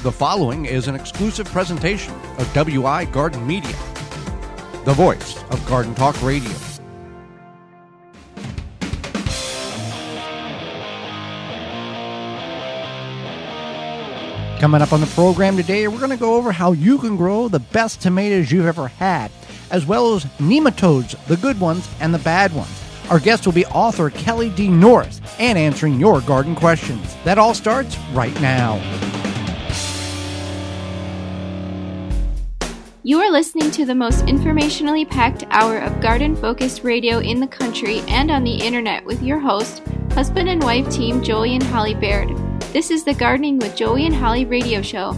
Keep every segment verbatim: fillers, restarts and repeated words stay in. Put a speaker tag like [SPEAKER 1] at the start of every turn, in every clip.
[SPEAKER 1] The following is an exclusive presentation of W I Garden Media, the voice of Garden Talk Radio. Coming up on the program today, we're going to go over how you can grow the best tomatoes you've ever had, as well as nematodes, the good ones and the bad ones. Our guest will be author Kelly D. Norris and answering your garden questions. That all starts right now.
[SPEAKER 2] You are listening to the most informationally packed hour of garden-focused radio in the country and on the internet with your host, husband and wife team Joey and Holly Baird. This is the Gardening with Joey and Holly radio show.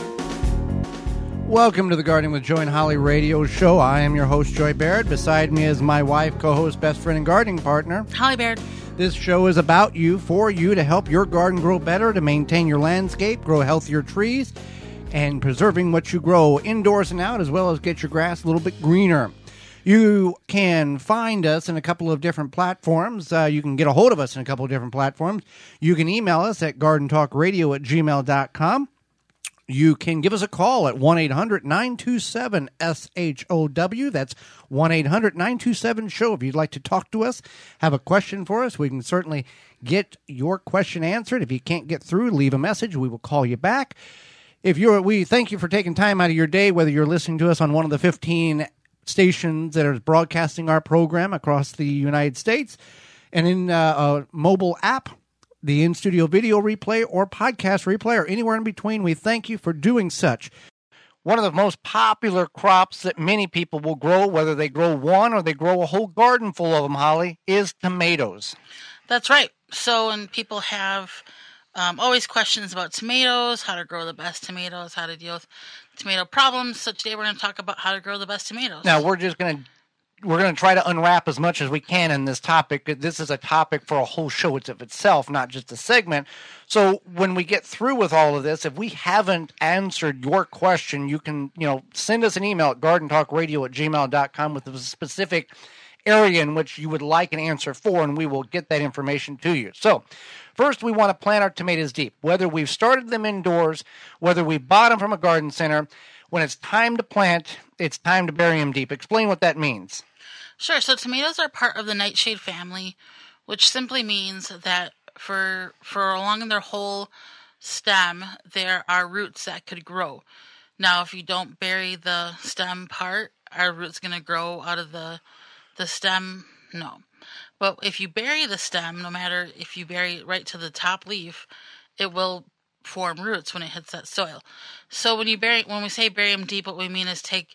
[SPEAKER 1] Welcome to the Gardening with Joey and Holly radio show. I am your host, Joy Baird. Beside me is my wife, co-host, best friend, and gardening partner,
[SPEAKER 3] Holly Baird.
[SPEAKER 1] This show is about you, for you, to help your garden grow better, to maintain your landscape, grow healthier trees, and preserving what you grow indoors and out, as well as get your grass a little bit greener. You can find us in a couple of different platforms. Uh, you can get a hold of us in a couple of different platforms. You can email us at garden talk radio at gmail dot com. You can give us a call at one eight hundred nine two seven S H O W. That's one eight hundred nine two seven SHOW. If you'd like to talk to us, have a question for us, we can certainly get your question answered. If you can't get through, leave a message. We will call you back. If you're, we thank you for taking time out of your day, whether you're listening to us on one of the fifteen stations that are broadcasting our program across the United States, and in uh, a mobile app, the in-studio video replay or podcast replay, or anywhere in between. We thank you for doing such. One of the most popular crops that many people will grow, whether they grow one or they grow a whole garden full of them, Holly, is tomatoes.
[SPEAKER 3] That's right. So, and people have um, always questions about tomatoes, how to grow the best tomatoes, how to deal with tomato problems. So today we're going to talk about how to grow the best tomatoes.
[SPEAKER 1] Now, we're just going to We're going to try to unwrap as much as we can in this topic. This is a topic for a whole show of itself, not just a segment. So when we get through with all of this, if we haven't answered your question, you can, you know, send us an email at garden talk radio at gmail dot com with a specific area in which you would like an answer for, and we will get that information to you. So first, we want to plant our tomatoes deep. Whether we've started them indoors, whether we bought them from a garden center, when it's time to plant, it's time to bury them deep. Explain what that means.
[SPEAKER 3] Sure. So tomatoes are part of the nightshade family, which simply means that for for along their whole stem, there are roots that could grow. Now, if you don't bury the stem part, are roots going to grow out of the the stem? No. But if you bury the stem, no matter if you bury it right to the top leaf, it will form roots when it hits that soil. So when you bury, when we say bury them deep, what we mean is take,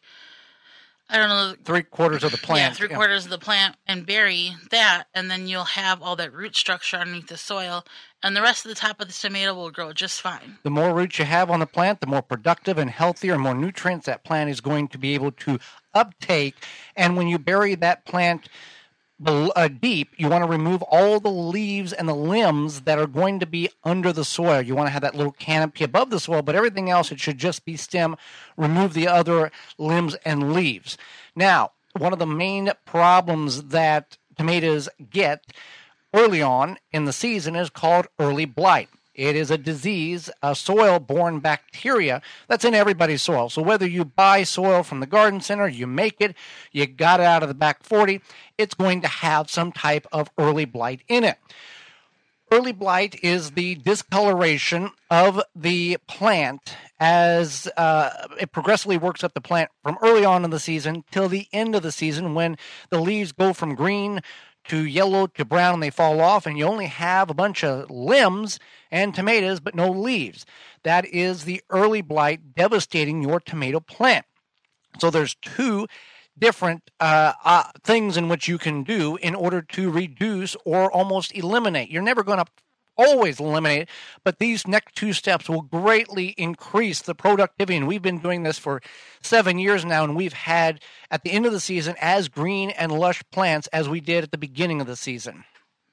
[SPEAKER 3] I don't know,
[SPEAKER 1] three quarters of the plant.
[SPEAKER 3] Yeah, three quarters yeah. of the plant, and bury that, and then you'll have all that root structure underneath the soil, and the rest of the top of the tomato will grow just fine. The
[SPEAKER 1] more roots you have on the plant, the more productive and healthier and more nutrients that plant is going to be able to uptake. And when you bury that plant Uh, deep, you want to remove all the leaves and the limbs that are going to be under the soil. You want to have that little canopy above the soil, but everything else, it should just be stem. Remove the other limbs and leaves. Now, one of the main problems that tomatoes get early on in the season is called early blight. It is a disease, a soil-borne bacteria that's in everybody's soil. So whether you buy soil from the garden center, you make it, you got it out of the back forty, it's going to have some type of early blight in it. Early blight is the discoloration of the plant as uh, it progressively works up the plant from early on in the season till the end of the season, when the leaves go from green to yellow to brown and they fall off, and you only have a bunch of limbs and tomatoes but no leaves. That is the early blight devastating your tomato plant. So there's two different uh, uh, things in which you can do in order to reduce or almost eliminate. You're never going to always eliminate it, but these next two steps will greatly increase the productivity. And we've been doing this for seven years now, and we've had, at the end of the season, as green and lush plants as we did at the beginning of the season.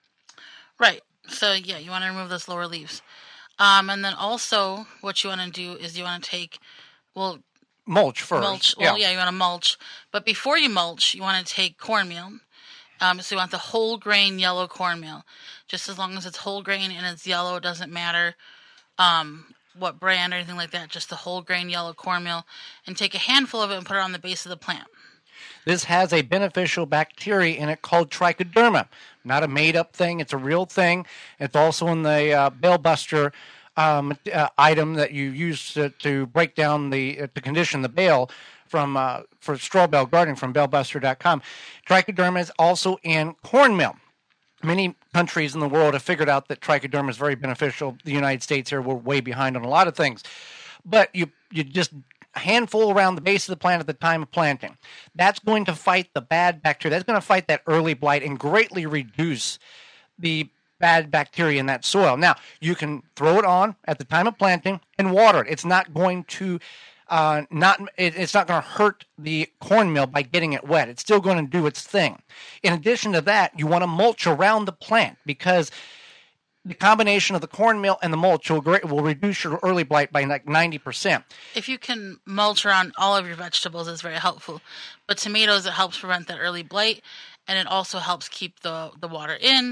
[SPEAKER 3] Right. So, yeah, you want to remove those lower leaves. Um, and then also what you want to do is you want to take, well,
[SPEAKER 1] mulch first.
[SPEAKER 3] Mulch. Well, yeah. yeah, you want to mulch. But before you mulch, you want to take cornmeal. Um, so you want the whole grain yellow cornmeal. Just as long as it's whole grain and it's yellow, it doesn't matter. Um, what brand or anything like that, just the whole grain yellow cornmeal, and take a handful of it and put it on the base of the plant.
[SPEAKER 1] This has a beneficial bacteria in it called trichoderma. Not a made-up thing. It's a real thing. It's also in the uh, Bale Buster um, uh, item that you use to, to break down the uh, to condition the bale from uh, for straw bale gardening from bale buster dot com. Trichoderma is also in cornmeal. Many countries in the world have figured out that trichoderma is very beneficial. The United States here, we're way behind on a lot of things. But you you just a handful around the base of the plant at the time of planting. That's going to fight the bad bacteria. That's going to fight that early blight and greatly reduce the bad bacteria in that soil. Now, you can throw it on at the time of planting and water it. It's not going to uh, not it, it's not going to hurt the cornmeal by getting it wet. It's still going to do its thing. In addition to that, you want to mulch around the plant because the combination of the cornmeal and the mulch will, will reduce your early blight by like ninety percent.
[SPEAKER 3] If you can mulch around all of your vegetables, it's very helpful. But tomatoes, it helps prevent that early blight, and it also helps keep the, the water in.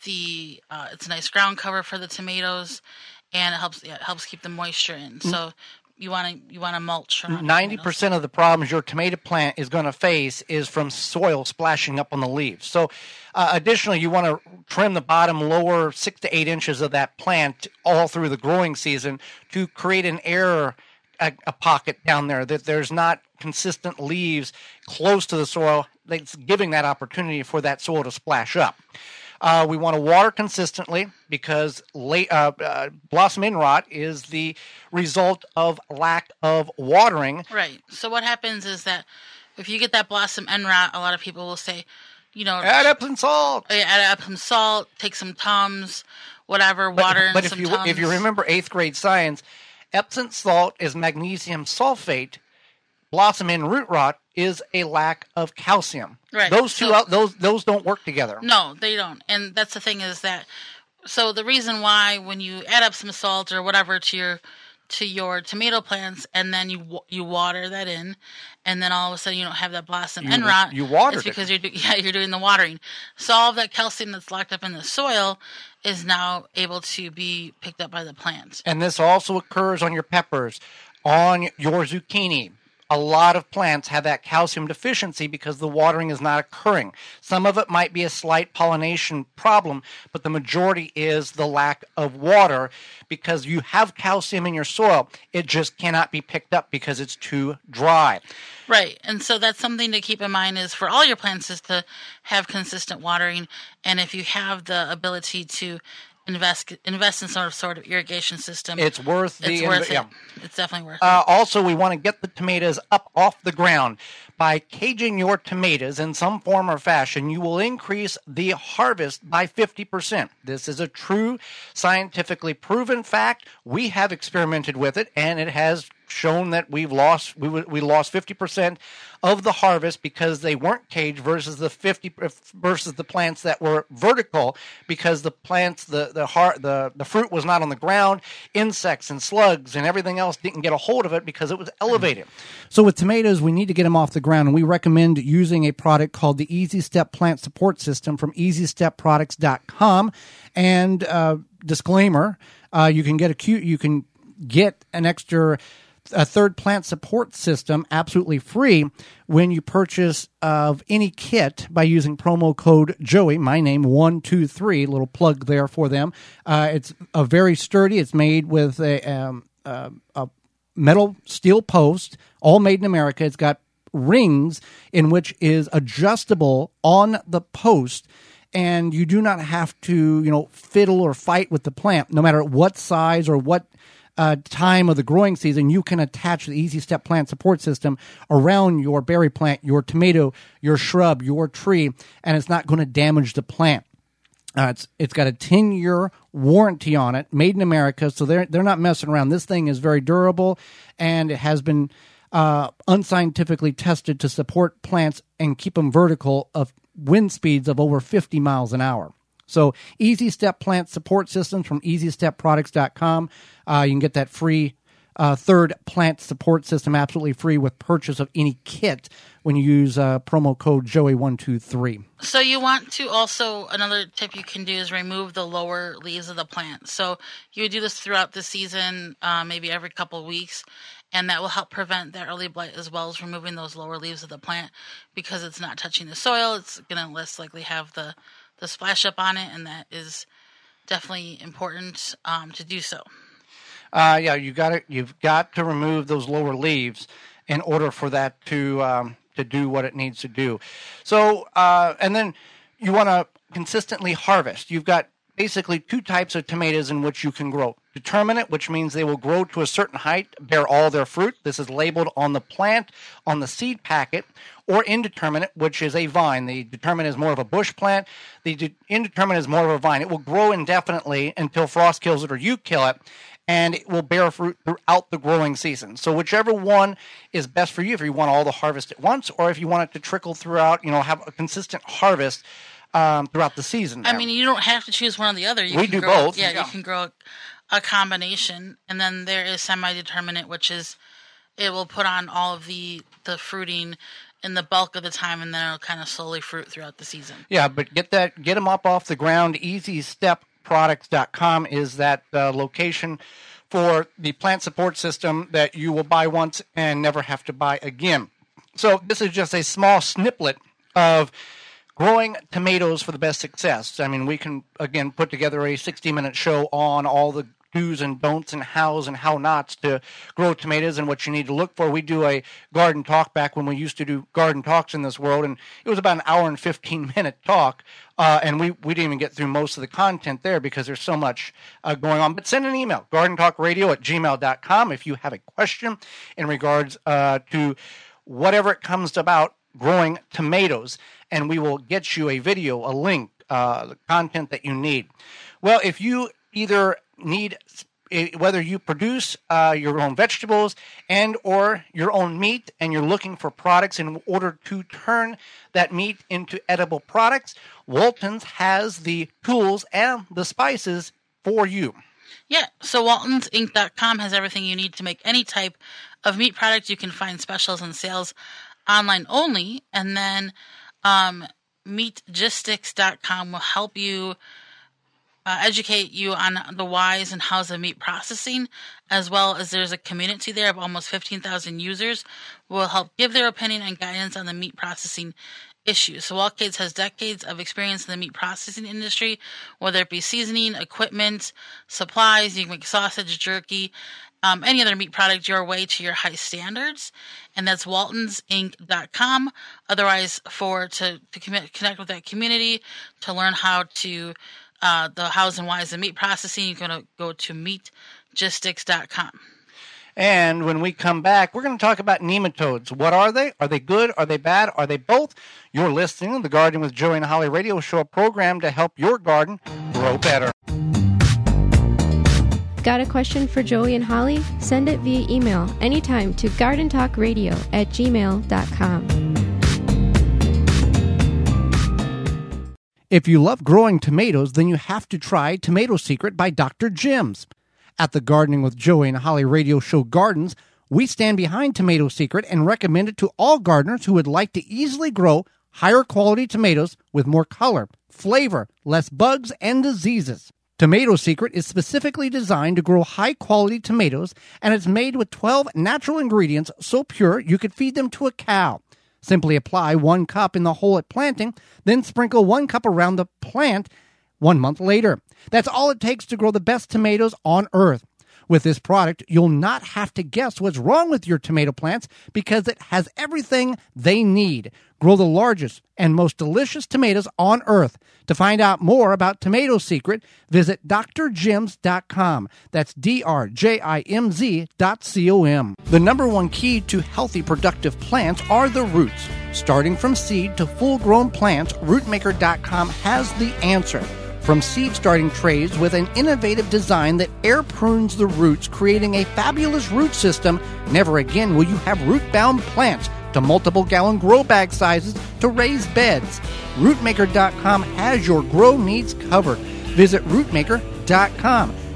[SPEAKER 3] The uh, it's a nice ground cover for the tomatoes, and it helps yeah, it helps keep the moisture in. So you want to you want to mulch around
[SPEAKER 1] ninety percent of the problems your tomato plant is going to face is from soil splashing up on the leaves. So uh, additionally, you want to trim the bottom lower six to eight inches of that plant all through the growing season to create an air a, a pocket down there that there's not consistent leaves close to the soil. That's giving that opportunity for that soil to splash up. Uh, we want to water consistently because late, uh, uh, blossom end rot is the result of lack of watering.
[SPEAKER 3] Right. So what happens is that if you get that blossom end rot, a lot of people will say, you know,
[SPEAKER 1] add Epsom salt.
[SPEAKER 3] Yeah, add Epsom salt, take some Tums, whatever, water
[SPEAKER 1] but, but
[SPEAKER 3] and
[SPEAKER 1] if
[SPEAKER 3] some
[SPEAKER 1] you
[SPEAKER 3] Tums.
[SPEAKER 1] if you remember eighth grade science, Epsom salt is magnesium sulfate. Blossom end root rot is a lack of calcium.
[SPEAKER 3] Right.
[SPEAKER 1] Those two,
[SPEAKER 3] So,
[SPEAKER 1] those those don't work together.
[SPEAKER 3] No, they don't. And that's the thing is that, so the reason why when you add up some salt or whatever to your to your tomato plants and then you you water that in, and then all of a sudden you don't have that blossom
[SPEAKER 1] You-
[SPEAKER 3] end rot.
[SPEAKER 1] you watered
[SPEAKER 3] It's because
[SPEAKER 1] it.
[SPEAKER 3] you're do, yeah you're doing the watering. So all of that calcium that's locked up in the soil is now able to be picked up by the plant.
[SPEAKER 1] And this also occurs on your peppers, on your zucchini. A lot of plants have that calcium deficiency because the watering is not occurring. Some of it might be a slight pollination problem, but the majority is the lack of water because you have calcium in your soil. It just cannot be picked up because it's too dry.
[SPEAKER 3] Right. And so that's something to keep in mind is for all your plants is to have consistent watering. And if you have the ability to invest invest in some sort of irrigation system,
[SPEAKER 1] It's worth the
[SPEAKER 3] it's worth
[SPEAKER 1] yeah.
[SPEAKER 3] it. It's definitely worth
[SPEAKER 1] Uh, also, we want to get the tomatoes up off the ground. By caging your tomatoes in some form or fashion, you will increase the harvest by fifty percent. This is a true scientifically proven fact. We have experimented with it, and it has shown that we've lost we we lost fifty percent of the harvest because they weren't caged versus the fifty versus the plants that were vertical because the plants the the heart the the fruit was not on the ground, insects and slugs and everything else didn't get a hold of it because it was elevated.
[SPEAKER 4] So with tomatoes, we need to get them off the ground, and we recommend using a product called the Easy Step Plant Support System from easy step products dot com. And uh, disclaimer, uh, you can get a cute, you can get an extra a third plant support system absolutely free when you purchase of any kit by using promo code Joey, my name, one two three, little plug there for them. Uh, it's a very sturdy, it's made with a, um, uh, a metal steel post, all made in America. It's got rings in which is adjustable on the post, and you do not have to, you know, fiddle or fight with the plant. No matter what size or what Uh, time of the growing season, you can attach the Easy Step Plant Support System around your berry plant, your tomato, your shrub, your tree, and it's not going to damage the plant. Uh, it's it's got a ten-year warranty on it, made in America, so they're they're not messing around. This thing is very durable, and it has been uh, unscientifically tested to support plants and keep them vertical of wind speeds of over fifty miles an hour. So Easy Step Plant Support Systems from easy step products dot com. Uh, you can get that free uh, third plant support system absolutely free with purchase of any kit when you use uh, promo code Joey one two three.
[SPEAKER 3] So you want to also, another tip you can do is remove the lower leaves of the plant. So you would do this throughout the season, uh, maybe every couple of weeks, and that will help prevent that early blight as well as removing those lower leaves of the plant because it's not touching the soil. It's going to less likely have the, the splash up on it, and that is definitely important um, to do so.
[SPEAKER 1] Uh, yeah, you got to you've got to remove those lower leaves in order for that to um, to do what it needs to do. So, uh, and then you want to consistently harvest. You've got basically two types of tomatoes in which you can grow. Determinate, which means they will grow to a certain height, bear all their fruit. This is labeled on the plant, on the seed packet. Or indeterminate, which is a vine. The determinate is more of a bush plant. The de- indeterminate is more of a vine. It will grow indefinitely until frost kills it or you kill it, and it will bear fruit throughout the growing season. So whichever one is best for you, if you want all the harvest at once, or if you want it to trickle throughout, you know, have a consistent harvest um, throughout the season.
[SPEAKER 3] I mean, you don't have to choose one or the other. You
[SPEAKER 1] we
[SPEAKER 3] can
[SPEAKER 1] do
[SPEAKER 3] grow,
[SPEAKER 1] both.
[SPEAKER 3] Yeah,
[SPEAKER 1] yeah,
[SPEAKER 3] you can grow a combination, and then there is semi-determinate, which is it will put on all of the, the fruiting in the bulk of the time, and then it'll kind of slowly fruit throughout the season.
[SPEAKER 1] Yeah, but get that, get them up off the ground. easy step products dot com is that uh, location for the plant support system that you will buy once and never have to buy again. So this is just a small sniplet of growing tomatoes for the best success. I mean, we can, again, put together a sixty-minute show on all the do's and don'ts and hows and how-nots to grow tomatoes and what you need to look for. We do a garden talk back when we used to do garden talks in this world, and it was about an hour and fifteen-minute talk, uh, and we, we didn't even get through most of the content there because there's so much uh, going on. But send an email, garden talk radio at gmail dot com, if you have a question in regards uh, to whatever it comes about growing tomatoes, and we will get you a video, a link, uh, the content that you need. Well, if you either need, whether you produce uh, your own vegetables and or your own meat, and you're looking for products in order to turn that meat into edible products, Walton's has the tools and the spices for you.
[SPEAKER 3] Yeah, so Waltons Inc dot com has everything you need to make any type of meat product. You can find specials and sales online only, and then um, meatgistics dot com will help you Uh, educate you on the whys and hows of meat processing, as well as there's a community there of almost fifteen thousand users who will help give their opinion and guidance on the meat processing issues. So Waltcades has decades of experience in the meat processing industry, whether it be seasoning, equipment, supplies. You can make sausage, jerky, um, any other meat product your way to your high standards. And that's Waltons Inc dot com. Otherwise, for to, to commit, connect with that community, to learn how to Uh, the hows and whys of meat processing, you're going to go to meatgistics dot com.
[SPEAKER 1] And when we come back, we're going to talk about nematodes. What are they? Are they good? Are they bad? Are they both? You're listening to the Gardening with Joey and Holly radio show, a program to help your garden grow better.
[SPEAKER 2] Got a question for Joey and Holly? Send it via email anytime to garden talk radio at gmail dot com.
[SPEAKER 4] If you love growing tomatoes, then you have to try Tomato Secret by Doctor Jim's. At the Gardening with Joey and Holly radio show Gardens, we stand behind Tomato Secret and recommend it to all gardeners who would like to easily grow higher quality tomatoes with more color, flavor, less bugs, and diseases. Tomato Secret is specifically designed to grow high quality tomatoes, and it's made with twelve natural ingredients so pure you could feed them to a cow. Simply apply one cup in the hole at planting, then sprinkle one cup around the plant one month later. That's all it takes to grow the best tomatoes on earth. With this product, you'll not have to guess what's wrong with your tomato plants because it has everything they need. Grow the largest and most delicious tomatoes on earth. To find out more about Tomato Secret, visit D R jims dot com. That's D R J I M Z dot C O M. The number one key to healthy, productive plants are the roots. Starting from seed to full-grown plants, root maker dot com has the answer. From seed starting trays with an innovative design that air prunes the roots, creating a fabulous root system, never again will you have root-bound plants, to multiple gallon grow bag sizes to raised beds. root maker dot com has your grow needs covered. Visit root maker dot com.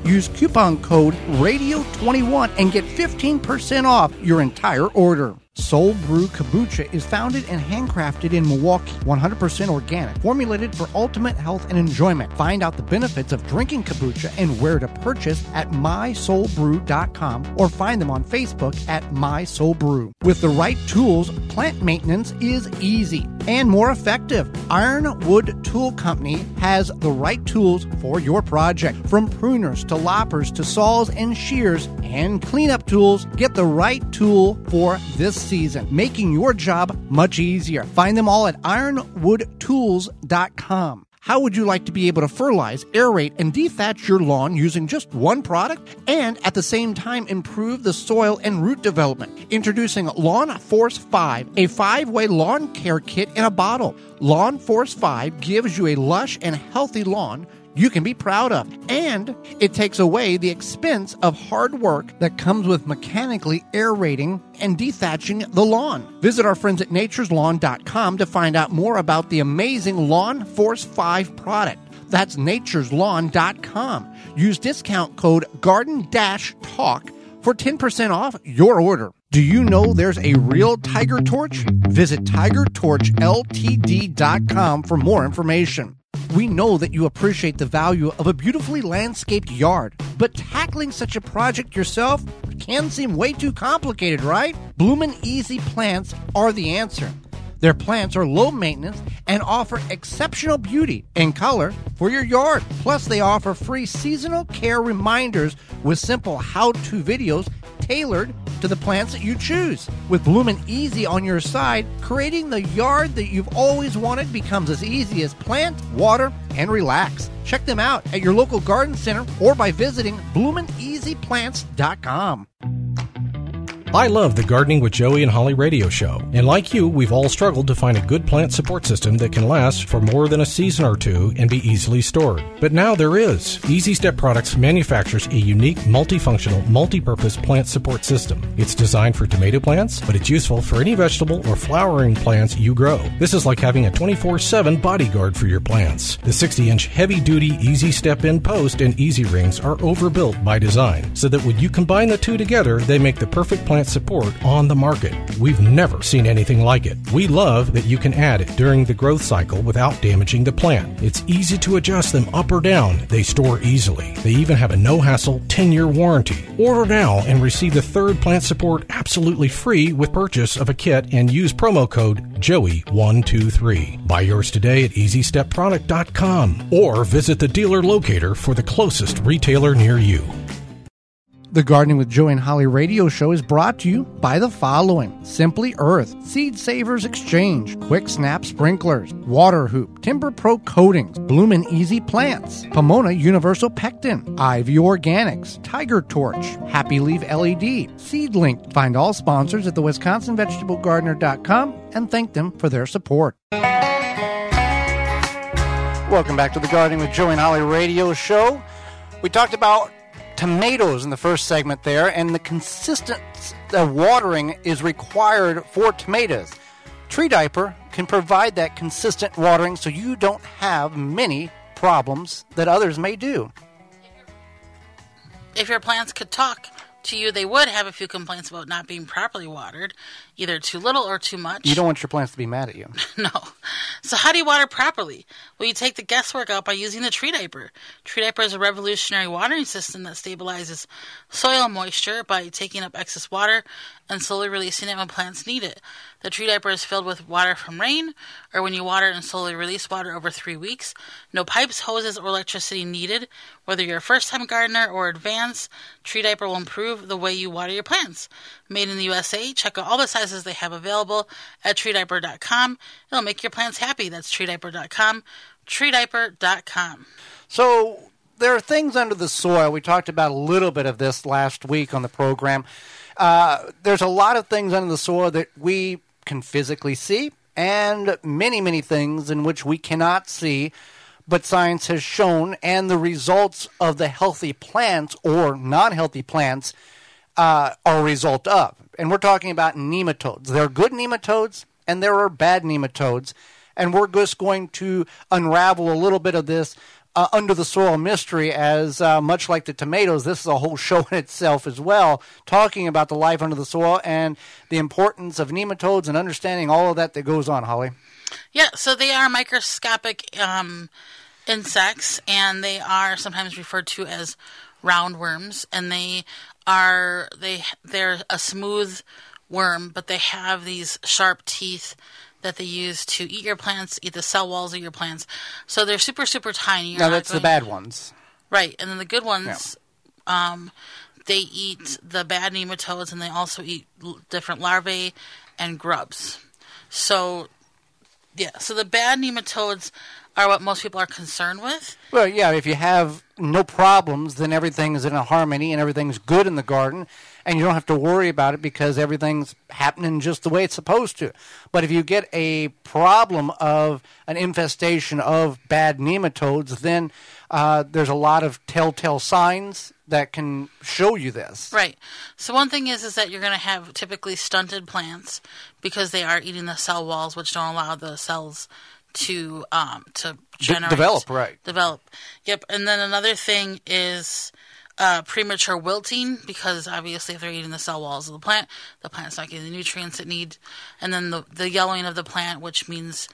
[SPEAKER 4] Use coupon code radio twenty-one and get fifteen percent off your entire order. Soul Brew Kombucha is founded and handcrafted in Milwaukee, one hundred percent organic, formulated for ultimate health and enjoyment. Find out the benefits of drinking kombucha and where to purchase at my soul brew dot com or find them on Facebook at MySoulBrew. With the right tools, plant maintenance is easy and more effective. Ironwood Tool Company has the right tools for your project. From pruners to loppers to saws and shears and cleanup tools, get the right tool for this season, making your job much easier. Find them all at ironwood tools dot com. How would you like to be able to fertilize, aerate, and dethatch your lawn using just one product and at the same time improve the soil and root development? Introducing Lawn Force five, a five-way lawn care kit in a bottle. Lawn Force five gives you a lush and healthy lawn you can be proud of, and it takes away the expense of hard work that comes with mechanically aerating and dethatching the lawn. Visit our friends at natures lawn dot com to find out more about the amazing Lawn Force five product. That's natures lawn dot com. Use discount code garden talk for ten percent off your order. Do you know there's a real Tiger Torch? Visit tiger torch l t d dot com for more information. We know that you appreciate the value of a beautifully landscaped yard, but tackling such a project yourself can seem way too complicated, right? Bloomin' Easy Plants are the answer. Their plants are low maintenance and offer exceptional beauty and color for your yard. Plus, they offer free seasonal care reminders with simple how-to videos tailored to the plants that you choose. With Bloomin' Easy on your side, creating the yard that you've always wanted becomes as easy as plant, water, and relax. Check them out at your local garden center or by visiting bloomin easy plants dot com.
[SPEAKER 5] I love the Gardening with Joey and Holly radio show, and like you, we've all struggled to find a good plant support system that can last for more than a season or two and be easily stored. But now there is. Easy Step Products manufactures a unique, multifunctional, multi-purpose plant support system. It's designed for tomato plants, but it's useful for any vegetable or flowering plants you grow. This is like having a twenty-four seven bodyguard for your plants. The sixty inch heavy-duty Easy Step In post and easy rings are overbuilt by design, so that when you combine the two together, they make the perfect plant support on the market. We've never seen anything like it. We love that you can add it during the growth cycle without damaging the plant. It's easy to adjust them up or down. They store easily. They even have a no-hassle ten year warranty. Order now and receive the third plant support absolutely free with purchase of a kit and use promo code Joey one two three. Buy yours today at easy step product dot com or visit the dealer locator for the closest retailer near you.
[SPEAKER 4] The Gardening with Joey and Holly radio show is brought to you by the following: Simply Earth, Seed Savers Exchange, Quick Snap Sprinklers, Water Hoop, Timber Pro Coatings, Bloomin' Easy Plants, Pomona Universal Pectin, Ivy Organics, Tiger Torch, Happy Leaf L E D, Seedlink. Find all sponsors at the wisconsin vegetable gardener dot com and thank them for their support.
[SPEAKER 1] Welcome back to the Gardening with Joey and Holly radio show. We talked about tomatoes in the first segment there, and the consistent uh, watering is required for tomatoes. Tree Diaper can provide that consistent watering so you don't have many problems that others may do.
[SPEAKER 3] If your plants could talk to you, they would have a few complaints about not being properly watered, either too little or too much.
[SPEAKER 1] You don't want your plants to be mad at you.
[SPEAKER 3] No. So how do you water properly? Well, you take the guesswork out by using the Tree Diaper. Tree Diaper is a revolutionary watering system that stabilizes soil moisture by taking up excess water and slowly releasing it when plants need it. The Tree Diaper is filled with water from rain, or when you water and slowly release water over three weeks. No pipes, hoses, or electricity needed. Whether you're a first-time gardener or advanced, Tree Diaper will improve the way you water your plants. Made in the U S A, check out all the sizes they have available at tree diaper dot com. It'll make your plants happy. That's tree diaper dot com, tree diaper dot com.
[SPEAKER 1] So there are things under the soil. We talked about a little bit of this last week on the program. Uh, there's a lot of things under the soil that we can physically see, and many, many things in which we cannot see, but science has shown, and the results of the healthy plants or non-healthy plants uh, are a result of. And we're talking about nematodes. There are good nematodes, and there are bad nematodes, and we're just going to unravel a little bit of this
[SPEAKER 4] uh, under the soil mystery, as uh, much like the tomatoes, this is a whole show in itself as well, talking about the life under the soil and the importance of nematodes and understanding all of that that goes on, Holly.
[SPEAKER 3] Yeah, so they are microscopic um, insects, and they are sometimes referred to as roundworms, and they are they they're a smooth worm, but they have these sharp teeth that they use to eat your plants, eat the cell walls of your plants. So they're super, super tiny. You're
[SPEAKER 4] now, that's
[SPEAKER 3] going,
[SPEAKER 4] the bad ones.
[SPEAKER 3] Right, and then the good ones, yeah. um, they eat the bad nematodes, and they also eat l- different larvae and grubs. So, yeah, so the bad nematodes are what most people are concerned with.
[SPEAKER 4] Well, yeah, if you have no problems, then everything is in a harmony and everything's good in the garden, and you don't have to worry about it because everything's happening just the way it's supposed to. But if you get a problem of an infestation of bad nematodes, then uh, there's a lot of telltale signs that can show you this.
[SPEAKER 3] Right. So one thing is is that you're going to have typically stunted plants because they are eating the cell walls, which don't allow the cells to um to generate
[SPEAKER 4] De- develop right
[SPEAKER 3] develop yep and then another thing is uh premature wilting, because obviously if they're eating the cell walls of the plant, the plant's not getting the nutrients it needs. And then the the yellowing of the plant, which means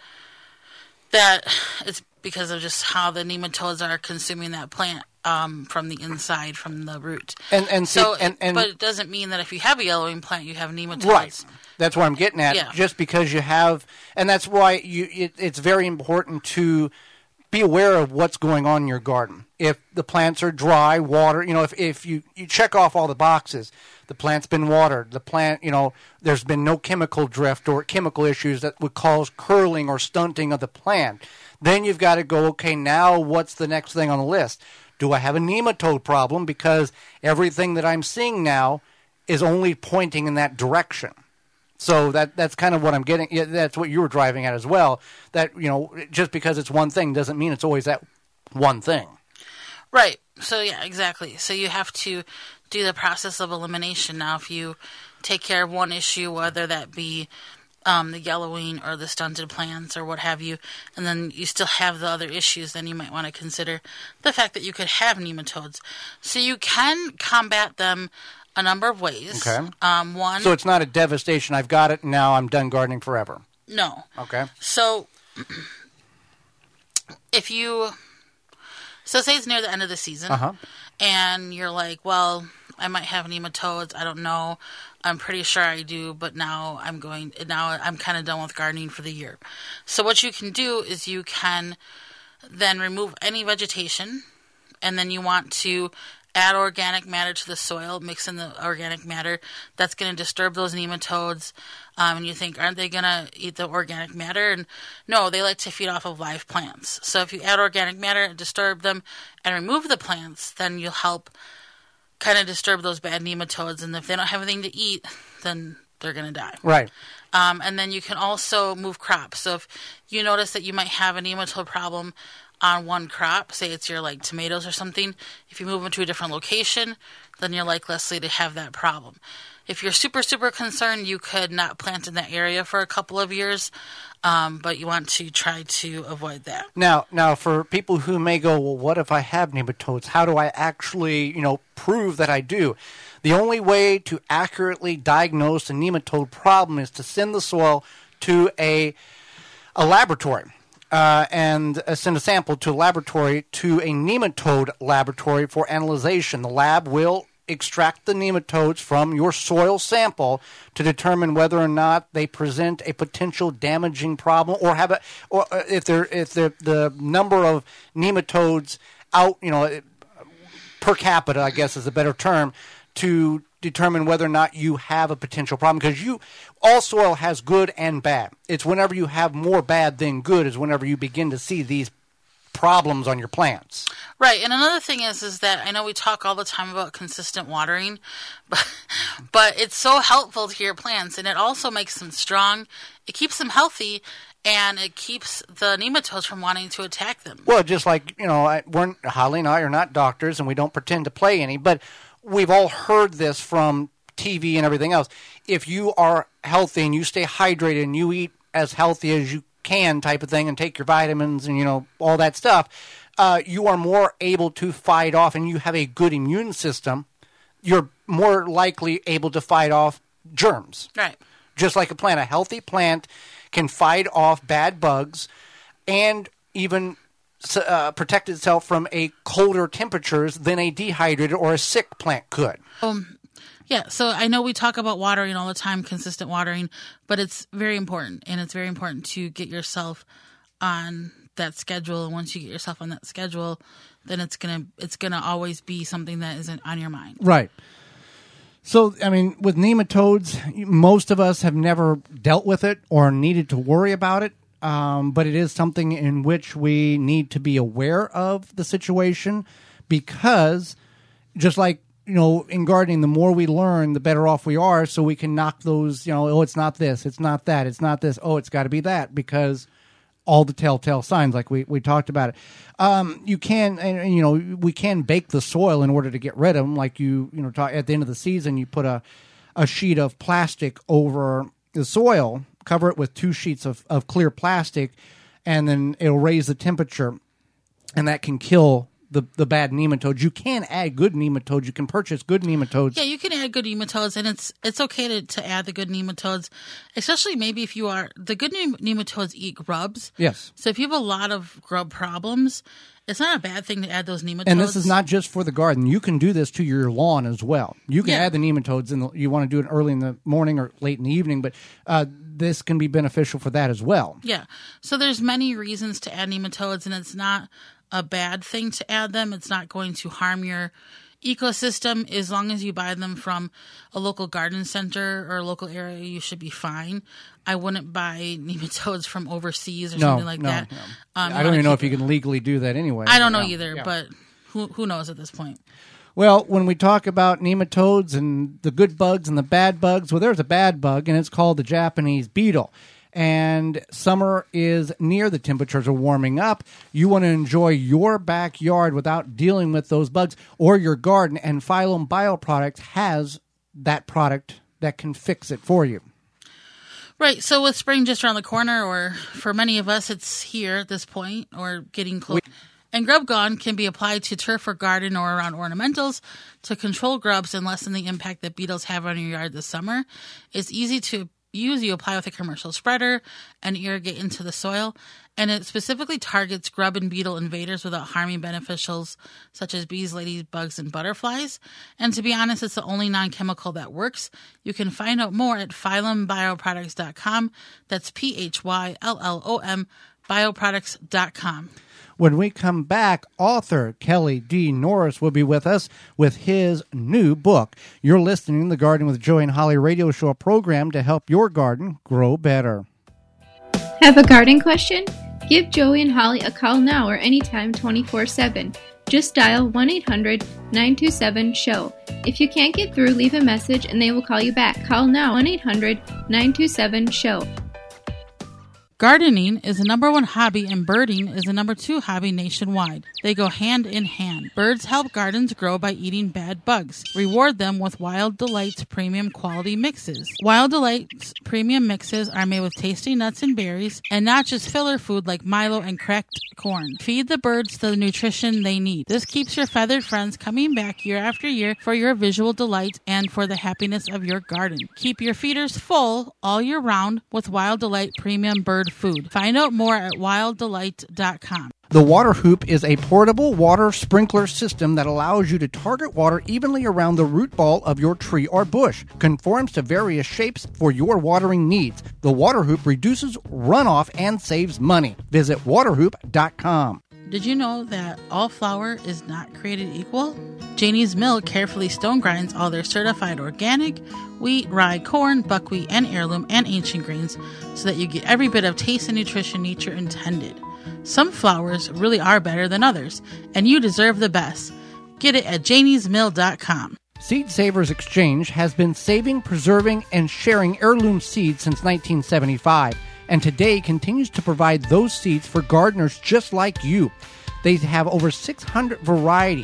[SPEAKER 3] that it's because of just how the nematodes are consuming that plant um from the inside, from the root.
[SPEAKER 4] And and
[SPEAKER 3] so
[SPEAKER 4] see, and, and
[SPEAKER 3] but it doesn't mean that if you have a yellowing plant you have nematodes.
[SPEAKER 4] Right. That's what I'm getting at.
[SPEAKER 3] Yeah.
[SPEAKER 4] Just because you have, and that's why you, it, it's very important to be aware of what's going on in your garden. If the plants are dry, water, you know, if, if you, you check off all the boxes, the plant's been watered, the plant, you know, there's been no chemical drift or chemical issues that would cause curling or stunting of the plant, then you've got to go, okay, now what's the next thing on the list? Do I have a nematode problem? Because everything that I'm seeing now is only pointing in that direction. So that that's kind of what I'm getting. Yeah, that's what you were driving at as well. That, you know, just because it's one thing doesn't mean it's always that one thing.
[SPEAKER 3] Right. So, yeah, exactly. So you have to do the process of elimination. Now, if you take care of one issue, whether that be um, the yellowing or the stunted plants or what have you, and then you still have the other issues, then you might want to consider the fact that you could have nematodes. So you can combat them a number of ways.
[SPEAKER 4] Okay.
[SPEAKER 3] Um, one.
[SPEAKER 4] So it's not a devastation. I've got it, and now I'm done gardening forever.
[SPEAKER 3] No.
[SPEAKER 4] Okay.
[SPEAKER 3] So if you, so say it's near the end of the season,
[SPEAKER 4] uh-huh.
[SPEAKER 3] and you're like, well, I might have nematodes. I don't know. I'm pretty sure I do, but now I'm going. Now I'm kind of done with gardening for the year. So what you can do is you can then remove any vegetation, and then you want to add organic matter to the soil, mix in the organic matter. That's going to disturb those nematodes. Um, and you think, aren't they going to eat the organic matter? And no, they like to feed off of live plants. So if you add organic matter, disturb them, and remove the plants, then you'll help kind of disturb those bad nematodes. And if they don't have anything to eat, then they're going to die.
[SPEAKER 4] Right.
[SPEAKER 3] Um, and then you can also move crops. So if you notice that you might have a nematode problem on one crop, say it's your like tomatoes or something, if you move them to a different location, then you're like less likely to have that problem. If you're super, super concerned, you could not plant in that area for a couple of years, um, but you want to try to avoid that.
[SPEAKER 4] Now, now for people who may go, well, what if I have nematodes? How do I actually, you know, prove that I do? The only way to accurately diagnose a nematode problem is to send the soil to a a laboratory. Uh, and uh, send a sample to a laboratory, to a nematode laboratory for analyzation. The lab will extract the nematodes from your soil sample to determine whether or not they present a potential damaging problem, or have a, or uh, if they're if they're, the number of nematodes out, you know, per capita, I guess is a better term, to determine whether or not you have a potential problem. Because you, all soil has good and bad. It's whenever you have more bad than good is whenever you begin to see these problems on your plants.
[SPEAKER 3] Right, and another thing is is that I know we talk all the time about consistent watering, but, but it's so helpful to your plants, and it also makes them strong. It keeps them healthy, and it keeps the nematodes from wanting to attack them.
[SPEAKER 4] Well, just like, you know, I, we're, Holly and I are not doctors, and we don't pretend to play any, but we've all heard this from T V and everything else. If you are healthy and you stay hydrated and you eat as healthy as you can type of thing and take your vitamins and, you know, all that stuff,
[SPEAKER 1] uh, you are more able to fight off, and you have a good immune system, you're more likely able to fight off germs.
[SPEAKER 3] Right.
[SPEAKER 1] Just like a plant. A healthy plant can fight off bad bugs and even uh, protect itself from a colder temperatures than a dehydrated or a sick plant could.
[SPEAKER 3] Um, yeah, so I know we talk about watering all the time, consistent watering, but it's very important, and it's very important to get yourself on that schedule. And once you get yourself on that schedule, then it's gonna it's gonna always be something that isn't on your mind.
[SPEAKER 4] Right. So, I mean, with nematodes, most of us have never dealt with it or needed to worry about it, um, but it is something in which we need to be aware of the situation, because just like, you know, in gardening, the more we learn, the better off we are, so we can knock those, you know, oh, it's not this, it's not that, it's not this, oh, it's got to be that, because all the telltale signs, like we, we talked about it. Um, you can, and, you know, we can bake the soil in order to get rid of them. Like you, you know, talk, at the end of the season, you put a, a sheet of plastic over the soil, cover it with two sheets of, of clear plastic, and then it'll raise the temperature, and that can kill the, the bad nematodes. You can add good nematodes. You can purchase good nematodes.
[SPEAKER 3] Yeah, you can add good nematodes, and it's it's okay to, to add the good nematodes, especially maybe if you are, the good nem- nematodes eat grubs.
[SPEAKER 4] Yes.
[SPEAKER 3] So if you have a lot of grub problems, it's not a bad thing to add those nematodes.
[SPEAKER 4] And this is not just for the garden. You can do this to your lawn as well. You can
[SPEAKER 3] Yeah.
[SPEAKER 4] add the nematodes, and you want to do it early in the morning or late in the evening, but uh, this can be beneficial for that as well.
[SPEAKER 3] Yeah. So there's many reasons to add nematodes, and it's not a bad thing to add them. It's not going to harm your ecosystem. As long as you buy them from a local garden center or a local area, you should be fine. I wouldn't buy nematodes from overseas or
[SPEAKER 4] No,
[SPEAKER 3] something like
[SPEAKER 4] no,
[SPEAKER 3] that.
[SPEAKER 4] no.
[SPEAKER 3] Um, you
[SPEAKER 4] I don't
[SPEAKER 3] wanna
[SPEAKER 4] even know
[SPEAKER 3] keep
[SPEAKER 4] if you
[SPEAKER 3] it-
[SPEAKER 4] can legally do that anyway.
[SPEAKER 3] I don't know
[SPEAKER 4] Yeah.
[SPEAKER 3] either,
[SPEAKER 4] Yeah.
[SPEAKER 3] but who who knows at this point?
[SPEAKER 4] Well, when we talk about nematodes and the good bugs and the bad bugs, well, there's a bad bug, and it's called the Japanese beetle. And summer is near, the temperatures are warming up. You want to enjoy your backyard without dealing with those bugs, or your garden, and Phylum Bioproducts has that product that can fix it for you.
[SPEAKER 3] Right. So with spring just around the corner, or for many of us, it's here at this point, or getting close. And Grub Gone can be applied to turf or garden or around ornamentals to control grubs and lessen the impact that beetles have on your yard this summer. It's easy to use. You apply with a commercial spreader and irrigate into the soil, and it specifically targets grub and beetle invaders without harming beneficials such as bees, ladybugs, and butterflies. And to be honest, it's the only non-chemical that works. You can find out more at phylum bioproducts dot com. That's P H Y L L O M bioproducts dot com.
[SPEAKER 4] When we come back, author Kelly D. Norris will be with us with his new book. You're listening to the Garden with Joey and Holly radio show, program to help your garden grow better.
[SPEAKER 2] Have a garden question? Give Joey and Holly a call now or anytime twenty-four seven. Just dial one eight hundred nine two seven S H O W. If you can't get through, leave a message and they will call you back. Call now, one eight hundred nine two seven S H O W.
[SPEAKER 3] Gardening is the number one hobby, and birding is the number two hobby nationwide. They go hand in hand. Birds help gardens grow by eating bad bugs. Reward them with Wild Delights premium quality mixes. Wild Delights premium mixes are made with tasty nuts and berries, and not just filler food like Milo and cracked corn. Feed the birds the nutrition they need. This keeps your feathered friends coming back year after year for your visual delight and for the happiness of your garden. Keep your feeders full all year round with Wild Delight premium bird food. Find out more at wild delight dot com.
[SPEAKER 4] The Water Hoop is a portable water sprinkler system that allows you to target water evenly around the root ball of your tree or bush. Conforms to various shapes for your watering needs. The Water Hoop reduces runoff and saves money. Visit water hoop dot com.
[SPEAKER 3] Did you know that all flour is not created equal? Janie's Mill carefully stone grinds all their certified organic wheat, rye, corn, buckwheat, and heirloom and ancient grains so that you get every bit of taste and nutrition nature intended. Some flours really are better than others, and you deserve the best. Get it at janies mill dot com.
[SPEAKER 4] Seed Savers Exchange has been saving, preserving, and sharing heirloom seeds since nineteen seventy-five, and today continues to provide those seeds for gardeners just like you. They have over six hundred varieties.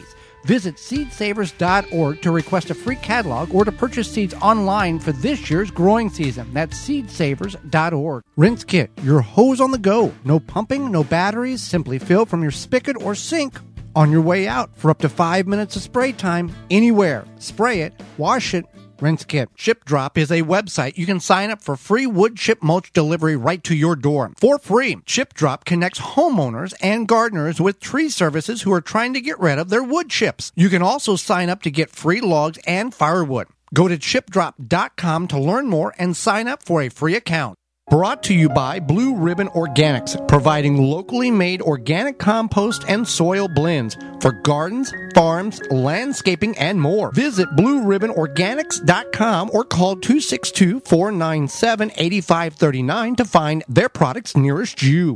[SPEAKER 4] Visit seed savers dot org to request a free catalog or to purchase seeds online for this year's growing season. That's seed savers dot org. Rinse Kit, your hose on the go. No pumping, no batteries. Simply fill from your spigot or sink on your way out for up to five minutes of spray time anywhere. Spray it, wash it, rinse kit. Chip Drop is a website you can sign up for free wood chip mulch delivery right to your door for free. Chip Drop connects homeowners and gardeners with tree services who are trying to get rid of their wood chips. You can also sign up to get free logs and firewood. Go to chip drop dot com to learn more and sign up for a free account. Brought to you by Blue Ribbon Organics, providing locally made organic compost and soil blends for gardens, farms, landscaping, and more. Visit blue ribbon organics dot com or call two six two, four nine seven, eight five three nine to find their products nearest you.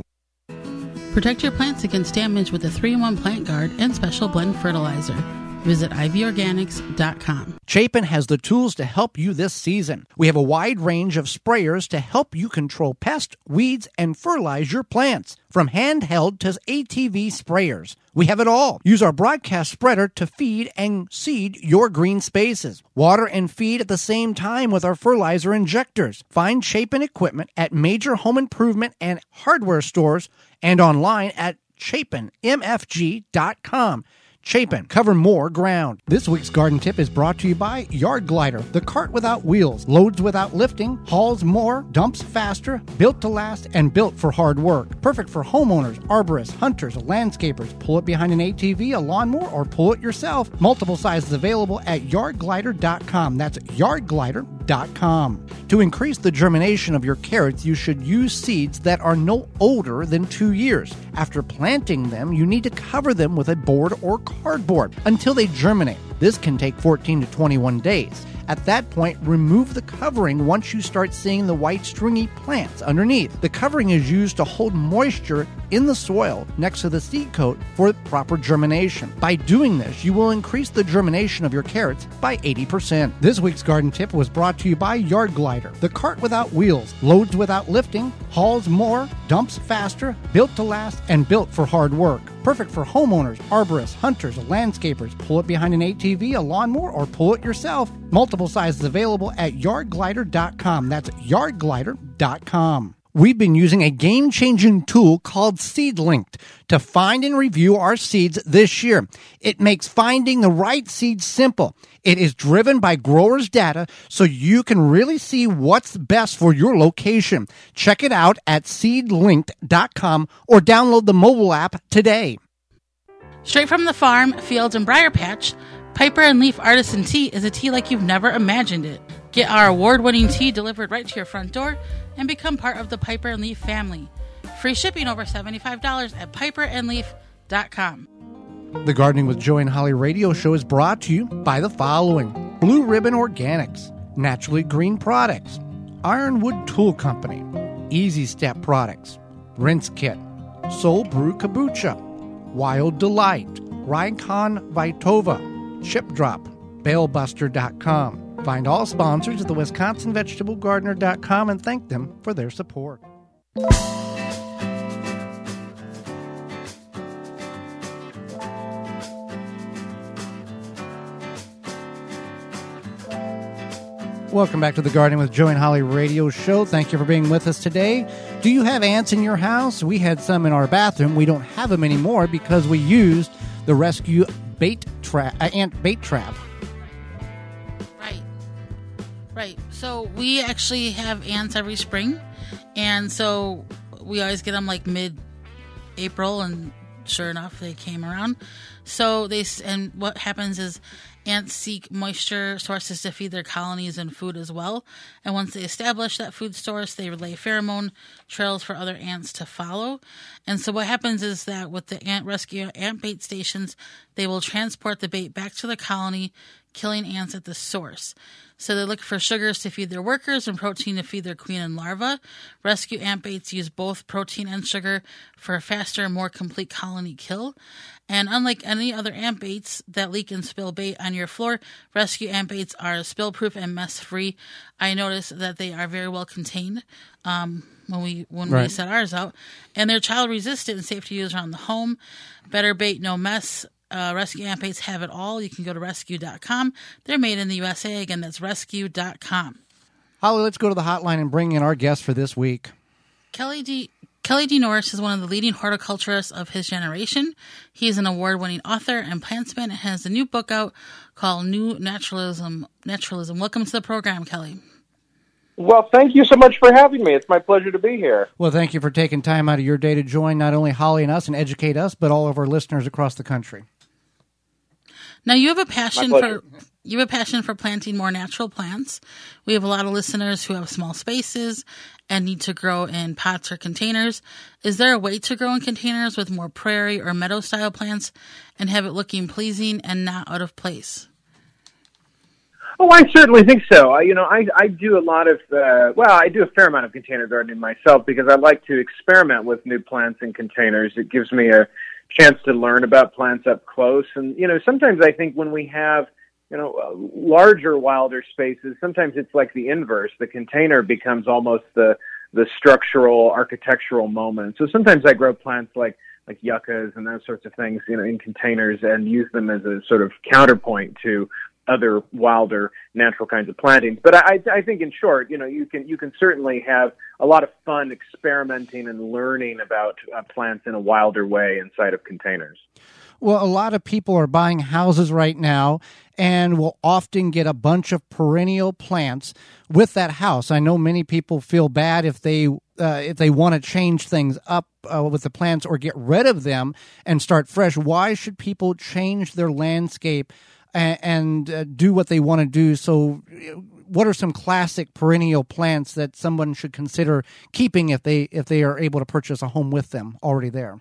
[SPEAKER 3] Protect your plants against damage with a three in one Plant Guard and Special Blend Fertilizer. Visit ivy organics dot com.
[SPEAKER 4] Chapin has the tools to help you this season. We have a wide range of sprayers to help you control pests, weeds, and fertilize your plants. From handheld to A T V sprayers, we have it all. Use our broadcast spreader to feed and seed your green spaces. Water and feed at the same time with our fertilizer injectors. Find Chapin equipment at major home improvement and hardware stores and online at chapin m f g dot com. Chapin, cover more ground. This week's garden tip is brought to you by Yard Glider, the cart without wheels, loads without lifting, hauls more, dumps faster, built to last, and built for hard work. Perfect for homeowners, arborists, hunters, landscapers. Pull it behind an A T V, a lawnmower, or pull it yourself. Multiple sizes available at yard glider dot com. That's yard glider dot com. To increase the germination of your carrots, you should use seeds that are no older than two years. After planting them, you need to cover them with a board or cardboard until they germinate. This can take fourteen to twenty-one days. At that point, remove the covering once you start seeing the white stringy plants underneath. The covering is used to hold moisture in the soil next to the seed coat for proper germination. By doing this, you will increase the germination of your carrots by eighty percent. This week's garden tip was brought to you by Yard Glider, the cart without wheels, loads without lifting, hauls more, dumps faster, built to last, and built for hard work. Perfect for homeowners, arborists, hunters, landscapers. Pull it behind an A T V, a lawnmower, or pull it yourself. Multiple sizes available at yard glider dot com. That's yard glider dot com. We've been using a game-changing tool called SeedLinked to find and review our seeds this year. It makes finding the right seeds simple. It is driven by growers' data, so you can really see what's best for your location. Check it out at seed linked dot com or download the mobile app today.
[SPEAKER 3] Straight from the farm, fields, and briar patch, Piper and Leaf Artisan Tea is a tea like you've never imagined it. Get our award-winning tea delivered right to your front door and become part of the Piper and Leaf family. Free shipping over seventy-five dollars at piper and leaf dot com.
[SPEAKER 4] The Gardening with Joey and Holly radio show is brought to you by the following: Blue Ribbon Organics, Naturally Green Products, Ironwood Tool Company, Easy Step Products, Rinse Kit, Soul Brew Kombucha, Wild Delight, Raycon Vitova, Chip Drop, bale buster dot com. Find all sponsors at the wisconsin vegetable gardener dot com and thank them for their support. Welcome back to the Gardening with Joey and Holly radio show. Thank you for being with us today. Do you have ants in your house? We had some in our bathroom. We don't have them anymore because we used the Rescue bait trap, uh, ant bait trap.
[SPEAKER 3] Right. Right. So we actually have ants every spring. And so we always get them like mid-April, and sure enough, they came around. So they, and what happens is ants seek moisture sources to feed their colonies and food as well. And once they establish that food source, they lay pheromone trails for other ants to follow. And so what happens is that with the ant rescue ant bait stations, they will transport the bait back to the colony, killing ants at the source. So they look for sugars to feed their workers and protein to feed their queen and larva. Rescue ant baits use both protein and sugar for a faster, more complete colony kill. And unlike any other ant baits that leak and spill bait on your floor, rescue ant baits are spill-proof and mess-free. I noticed that they are very well contained um, when we when right. we set ours out. And they're child-resistant and safe to use around the home. Better bait, no mess. uh, Rescue Amp Aids have it all. You can go to rescue dot com. They're made in the U S A. Again, that's rescue dot com.
[SPEAKER 4] Holly, let's go to the hotline and bring in our guest for this week.
[SPEAKER 3] Kelly D. Kelly D. Norris is one of the leading horticulturists of his generation. He is an award-winning author and plantsman and has a new book out called New Naturalism. Naturalism. Welcome to the program, Kelly.
[SPEAKER 6] Well, thank you so much for having me. It's my pleasure to be here.
[SPEAKER 4] Well, thank you for taking time out of your day to join not only Holly and us and educate us, but all of our listeners across the country.
[SPEAKER 3] Now, you have a passion for you have a passion for planting more natural plants. We have a lot of listeners who have small spaces and need to grow in pots or containers. Is there a way to grow in containers with more prairie or meadow style plants and have it looking pleasing and not out of place?
[SPEAKER 6] Oh, I certainly think so. I, you know, I, I do a lot of, uh, well, I do a fair amount of container gardening myself because I like to experiment with new plants in containers. It gives me a chance to learn about plants up close. And, you know, sometimes I think when we have, you know, uh, larger, wilder spaces, sometimes it's like the inverse. The container becomes almost the, the structural, architectural moment. So sometimes I grow plants like, like yuccas and those sorts of things, you know, in containers and use them as a sort of counterpoint to other wilder natural kinds of plantings. But I, I think in short, you know, you can, you can certainly have a lot of fun experimenting and learning about uh, plants in a wilder way inside of containers.
[SPEAKER 4] Well, a lot of people are buying houses right now and will often get a bunch of perennial plants with that house. I know many people feel bad if they uh, if they want to change things up uh, with the plants or get rid of them and start fresh. Why should people change their landscape and, and uh, do what they want to do? So what are some classic perennial plants that someone should consider keeping if they if they are able to purchase a home with them already there?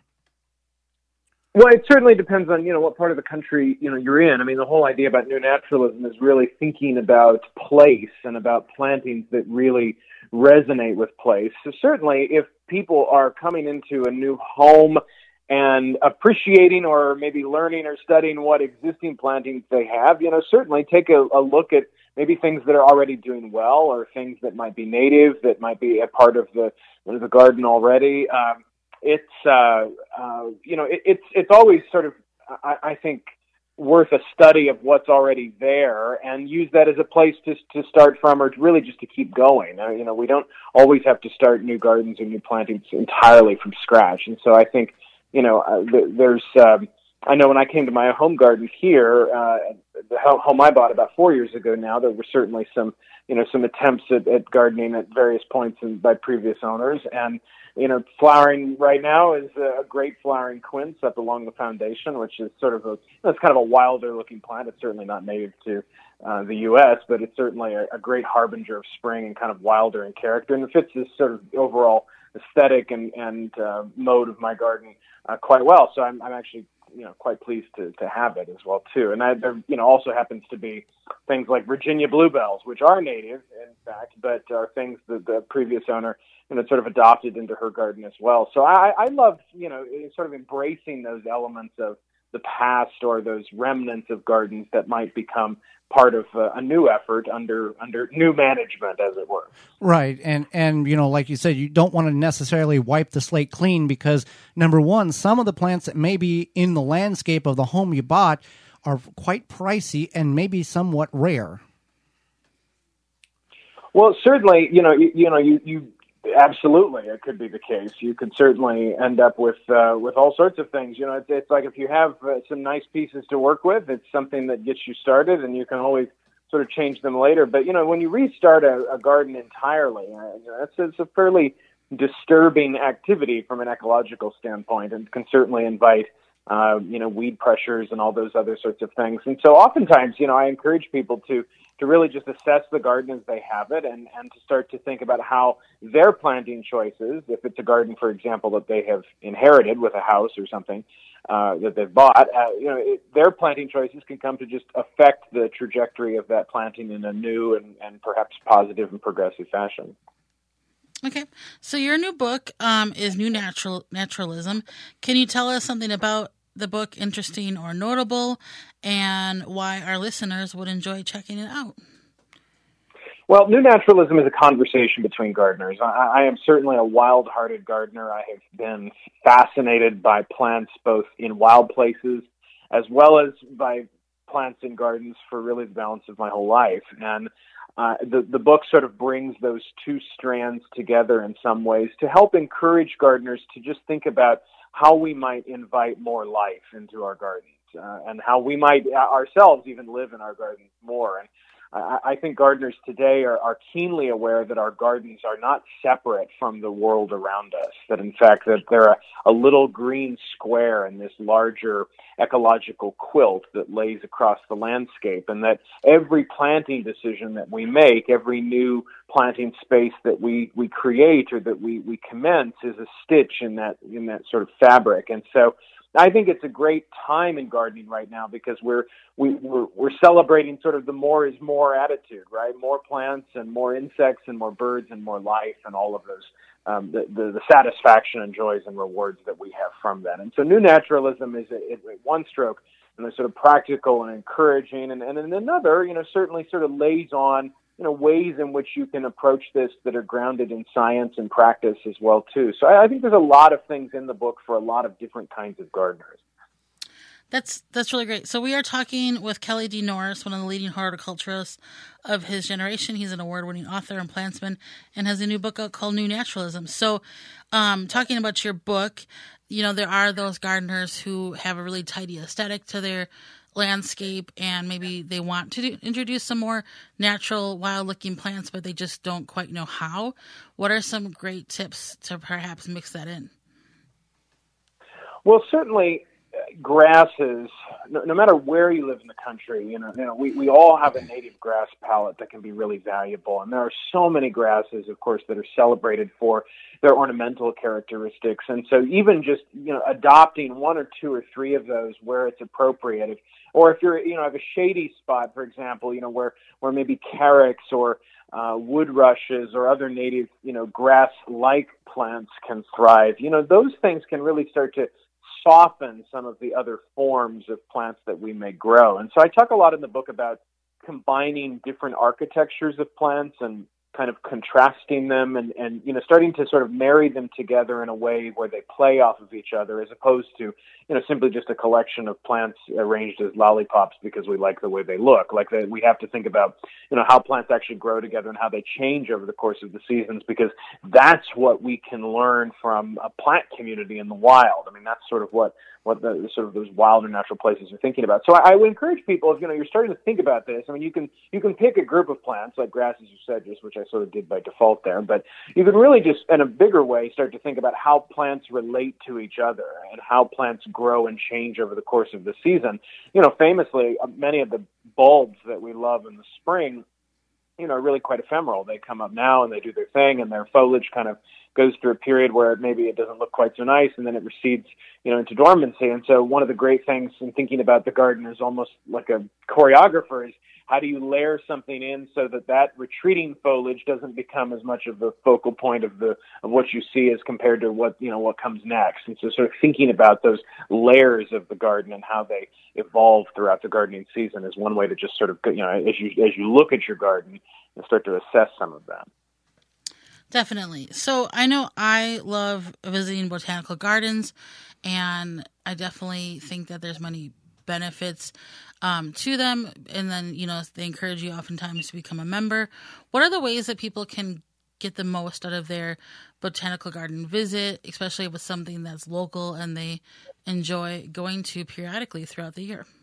[SPEAKER 6] Well, it certainly depends on, you know, what part of the country, you know, you're in. I mean, the whole idea about new naturalism is really thinking about place and about plantings that really resonate with place. So certainly if people are coming into a new home and appreciating or maybe learning or studying what existing plantings they have, you know, certainly take a, a look at maybe things that are already doing well or things that might be native, that might be a part of the, the garden already. Um, It's, uh, uh, you know, it, it's it's always sort of, I, I think, worth a study of what's already there and use that as a place to to start from or to really just to keep going. Uh, you know, we don't always have to start new gardens or new plantings entirely from scratch. And so I think, you know, uh, th- there's, um, I know when I came to my home garden here, uh, the home I bought about four years ago now, there were certainly some, you know, some attempts at, at gardening at various points in, by previous owners. And you know, flowering right now is a great flowering quince up along the foundation, which is sort of a, it's kind of a wilder looking plant. It's certainly not native to uh, the U S, but it's certainly a, a great harbinger of spring and kind of wilder in character. And it fits this sort of overall aesthetic and, and uh, mode of my garden uh, quite well. So I'm, I'm actually, you know, quite pleased to, to have it as well, too. And I, there, you know, also happens to be things like Virginia bluebells, which are native, in fact, but are things that the previous owner, you know, sort of adopted into her garden as well. So I, I love, you know, sort of embracing those elements of the past or those remnants of gardens that might become part of uh, a new effort under under new management, as it were.
[SPEAKER 4] Right. And, and you know, like you said, you don't want to necessarily wipe the slate clean because, number one, some of the plants that may be in the landscape of the home you bought are quite pricey and maybe somewhat rare.
[SPEAKER 6] Well, certainly, you know, you, you know, you, you absolutely, it could be the case. You could certainly end up with uh, with all sorts of things. You know, it's, it's like if you have uh, some nice pieces to work with, it's something that gets you started, and you can always sort of change them later. But you know, when you restart a, a garden entirely, uh, you know, it's, it's a fairly disturbing activity from an ecological standpoint, and can certainly invite uh, you know weed pressures and all those other sorts of things. And so, oftentimes, you know, I encourage people to. to really just assess the garden as they have it and, and to start to think about how their planting choices, if it's a garden, for example, that they have inherited with a house or something uh, that they've bought, uh, you know, it, their planting choices can come to just affect the trajectory of that planting in a new and, and perhaps positive and progressive fashion.
[SPEAKER 3] Okay, so your new book um, is New Natural Naturalism. Can you tell us something about the book, interesting or notable, and why our listeners would enjoy checking it out?
[SPEAKER 6] Well, New Naturalism is a conversation between gardeners. I, I am certainly a wild-hearted gardener. I have been fascinated by plants both in wild places as well as by plants and gardens for really the balance of my whole life. And uh, the, the book sort of brings those two strands together in some ways to help encourage gardeners to just think about how we might invite more life into our gardens uh, and how we might ourselves even live in our gardens more. And I, I think gardeners today are, are keenly aware that our gardens are not separate from the world around us, that in fact that they're a, a little green square in this larger ecological quilt that lays across the landscape, and that every planting decision that we make, every new planting space that we, we create or that we, we commence is a stitch in that in that sort of fabric. And so I think it's a great time in gardening right now because we're we, we're we're celebrating sort of the more is more attitude, right? More plants and more insects and more birds and more life and all of those um, the, the the satisfaction and joys and rewards that we have from that. And so new naturalism is a, is a one stroke and they're sort of practical and encouraging, and and in another, you know, certainly sort of lays on, you know, ways in which you can approach this that are grounded in science and practice as well, too. So I, I think there's a lot of things in the book for a lot of different kinds of gardeners.
[SPEAKER 3] That's that's really great. So we are talking with Kelly D. Norris, one of the leading horticulturists of his generation. He's an award-winning author and plantsman and has a new book out called New Naturalism. So um, talking about your book, you know, there are those gardeners who have a really tidy aesthetic to their landscape, and maybe they want to do, introduce some more natural, wild-looking plants, but they just don't quite know how. What are some great tips to perhaps mix that in?
[SPEAKER 6] Well, certainly uh, grasses, no, no matter where you live in the country, you know, you know we, we all have a native grass palette that can be really valuable. And there are so many grasses, of course, that are celebrated for their ornamental characteristics. And so even just, you know, adopting one or two or three of those where it's appropriate, if, or if you're, you know, have a shady spot, for example, you know, where, where maybe carex or uh, wood rushes or other native, you know, grass-like plants can thrive, you know, those things can really start to soften some of the other forms of plants that we may grow. And so I talk a lot in the book about combining different architectures of plants and kind of contrasting them and, and, you know, starting to sort of marry them together in a way where they play off of each other as opposed to, you know, simply just a collection of plants arranged as lollipops because we like the way they look. Like the, we have to think about, you know, how plants actually grow together and how they change over the course of the seasons, because that's what we can learn from a plant community in the wild. I mean, that's sort of what, what the sort of those wild and natural places are thinking about. So I, I would encourage people, if, you know, you're starting to think about this, I mean, you can, you can pick a group of plants like grasses, you said, just which I sort of did by default there, but you can really just, in a bigger way, start to think about how plants relate to each other and how plants grow and change over the course of the season. You know, famously, many of the bulbs that we love in the spring, you know, are really quite ephemeral. They come up now and they do their thing, and their foliage kind of goes through a period where maybe it doesn't look quite so nice, and then it recedes, you know, into dormancy. And so one of the great things in thinking about the garden is almost like a choreographer is how do you layer something in so that that retreating foliage doesn't become as much of the focal point of the of what you see as compared to what, you know, what comes next. And so sort of thinking about those layers of the garden and how they evolve throughout the gardening season is one way to just sort of, you know, as you as you look at your garden and start to assess some of that.
[SPEAKER 3] Definitely. So I know I love visiting botanical gardens, and I definitely think that there's many benefits um, to them. And then, you know, they encourage you oftentimes to become a member. What are the ways that people can get the most out of their botanical garden visit, especially with something that's local and they enjoy going to periodically throughout the year?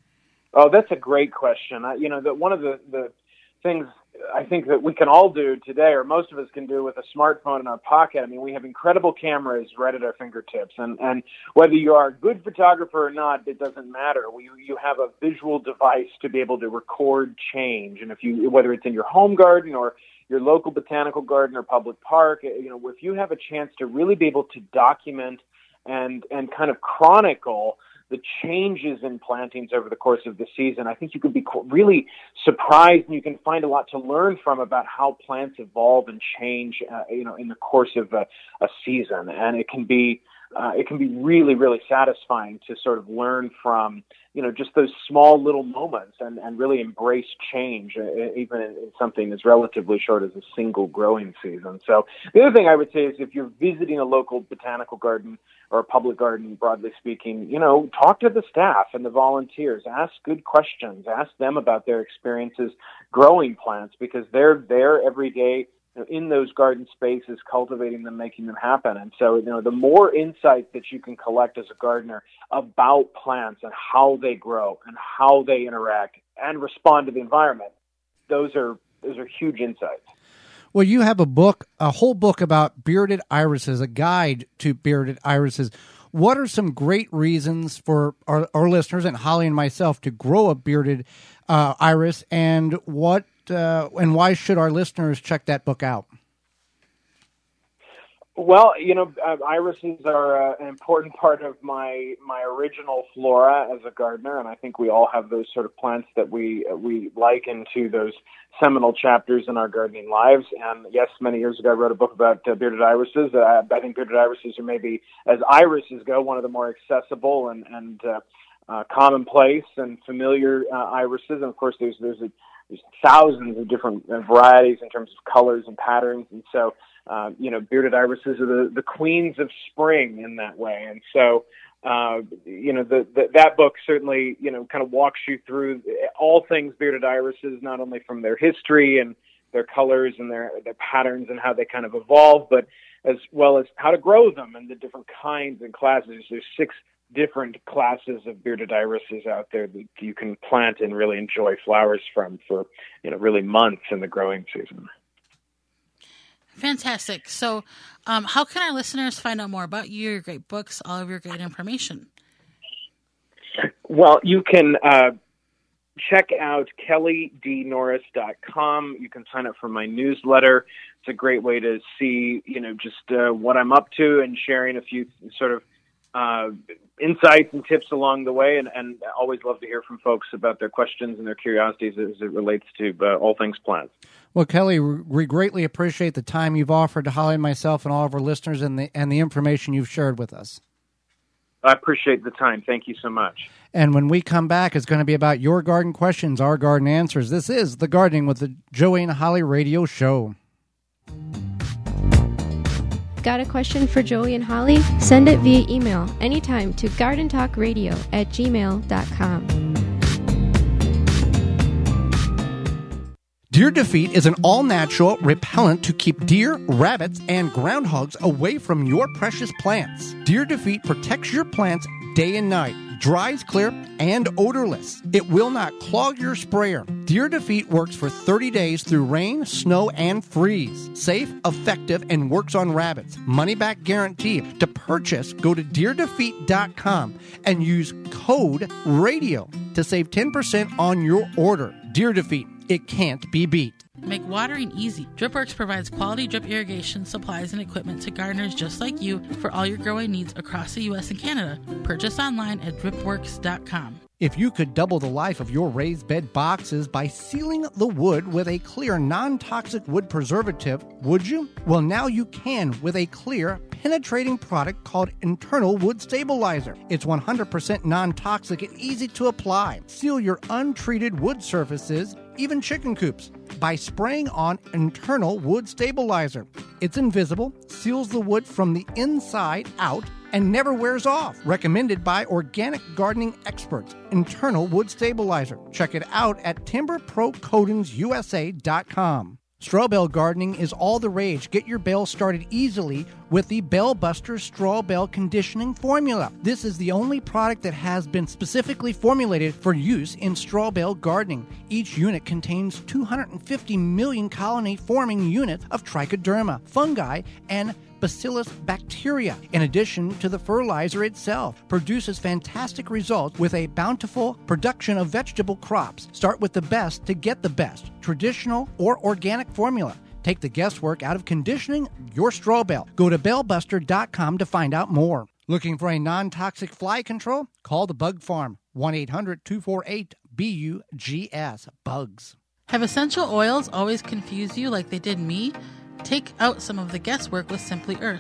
[SPEAKER 6] Oh, that's a great question. I, you know, that one of the, the things I think that we can all do today, or most of us can do with a smartphone in our pocket. I mean, we have incredible cameras right at our fingertips, and, and whether you are a good photographer or not, it doesn't matter. We, you have a visual device to be able to record change, and if you, whether it's in your home garden or your local botanical garden or public park, you know, if you have a chance to really be able to document and and kind of chronicle the changes in plantings over the course of the season, I think you could be really surprised, and you can find a lot to learn from about how plants evolve and change, uh, you know, in the course of a, a season. And it can be uh, it can be really, really satisfying to sort of learn from, you know, just those small little moments and, and really embrace change, uh, even in, in something as relatively short as a single growing season. So the other thing I would say is if you're visiting a local botanical garden or a public garden, broadly speaking, you know, talk to the staff and the volunteers. Ask good questions. Ask them about their experiences growing plants, because they're there every day in those garden spaces, cultivating them, making them happen. And so, you know, the more insight that you can collect as a gardener about plants and how they grow and how they interact and respond to the environment, those are those are huge insights.
[SPEAKER 4] Well, you have a book, a whole book about bearded irises, a guide to bearded irises. What are some great reasons for our, our listeners and Holly and myself to grow a bearded uh, iris, and what uh, and why should our listeners check that book out?
[SPEAKER 6] Well, you know, uh, irises are uh, an important part of my my original flora as a gardener, and I think we all have those sort of plants that we uh, we liken to those seminal chapters in our gardening lives. And yes, many years ago I wrote a book about uh, bearded irises. Uh, I think bearded irises are maybe, as irises go, one of the more accessible and and uh, uh, commonplace and familiar uh, irises. And of course, there's there's, a, there's thousands of different varieties in terms of colors and patterns, and so. Uh, you know, bearded irises are the, the queens of spring in that way. And so, uh, you know, the, the, that book certainly, you know, kind of walks you through all things bearded irises, not only from their history and their colors and their, their patterns and how they kind of evolve, but as well as how to grow them and the different kinds and classes. There's six different classes of bearded irises out there that you can plant and really enjoy flowers from for, you know, really months in the growing season.
[SPEAKER 3] Fantastic. So um, how can our listeners find out more about you, your great books, all of your great information?
[SPEAKER 6] Well, you can uh, check out kelly d norris dot com. You can sign up for my newsletter. It's a great way to see, you know, just uh, what I'm up to and sharing a few sort of uh, insights and tips along the way. And, and I always love to hear from folks about their questions and their curiosities as it relates to uh, all things plants.
[SPEAKER 4] Well, Kelly, we greatly appreciate the time you've offered to Holly and myself and all of our listeners, and the and the information you've shared with us.
[SPEAKER 6] I appreciate the time. Thank you so much.
[SPEAKER 4] And when we come back, it's going to be about your garden questions, our garden answers. This is The Gardening with the Joey and Holly Radio Show.
[SPEAKER 2] Got a question for Joey and Holly? Send it via email anytime to gardentalkradio at gmail dot com.
[SPEAKER 4] Deer Defeat is an all-natural repellent to keep deer, rabbits, and groundhogs away from your precious plants. Deer Defeat protects your plants day and night, dries clear, and odorless. It will not clog your sprayer. Deer Defeat works for thirty days through rain, snow, and freeze. Safe, effective, and works on rabbits. Money-back guarantee. To purchase, go to deer defeat dot com and use code RADIO to save ten percent on your order. Deer Defeat. It can't be beat.
[SPEAKER 3] Make watering easy. DripWorks provides quality drip irrigation supplies and equipment to gardeners just like you for all your growing needs across the U S and Canada. Purchase online at drip works dot com.
[SPEAKER 4] If you could double the life of your raised bed boxes by sealing the wood with a clear non-toxic wood preservative, would you? Well, now you can with a clear, penetrating product called Internal Wood Stabilizer. It's one hundred percent non-toxic and easy to apply. Seal your untreated wood surfaces, even chicken coops, by spraying on Internal Wood Stabilizer. It's invisible, seals the wood from the inside out, and never wears off. Recommended by organic gardening experts. Internal Wood Stabilizer. Check it out at timber pro coatings u s a dot com. Straw bale gardening is all the rage. Get your bale started easily with the Bale Buster Straw Bale Conditioning Formula. This is the only product that has been specifically formulated for use in straw bale gardening. Each unit contains two hundred fifty million colony-forming units of trichoderma, fungi, and Bacillus bacteria. In addition to the fertilizer itself, produces fantastic results with a bountiful production of vegetable crops. Start with the best to get the best, traditional or organic formula. Take the guesswork out of conditioning your straw bale. Go to bale buster dot com to find out more. Looking for a non-toxic fly control? Call the Bug Farm, one eight hundred two four eight B U G S, bugs.
[SPEAKER 3] Have essential oils always confused you like they did me? Take out some of the guesswork with Simply Earth.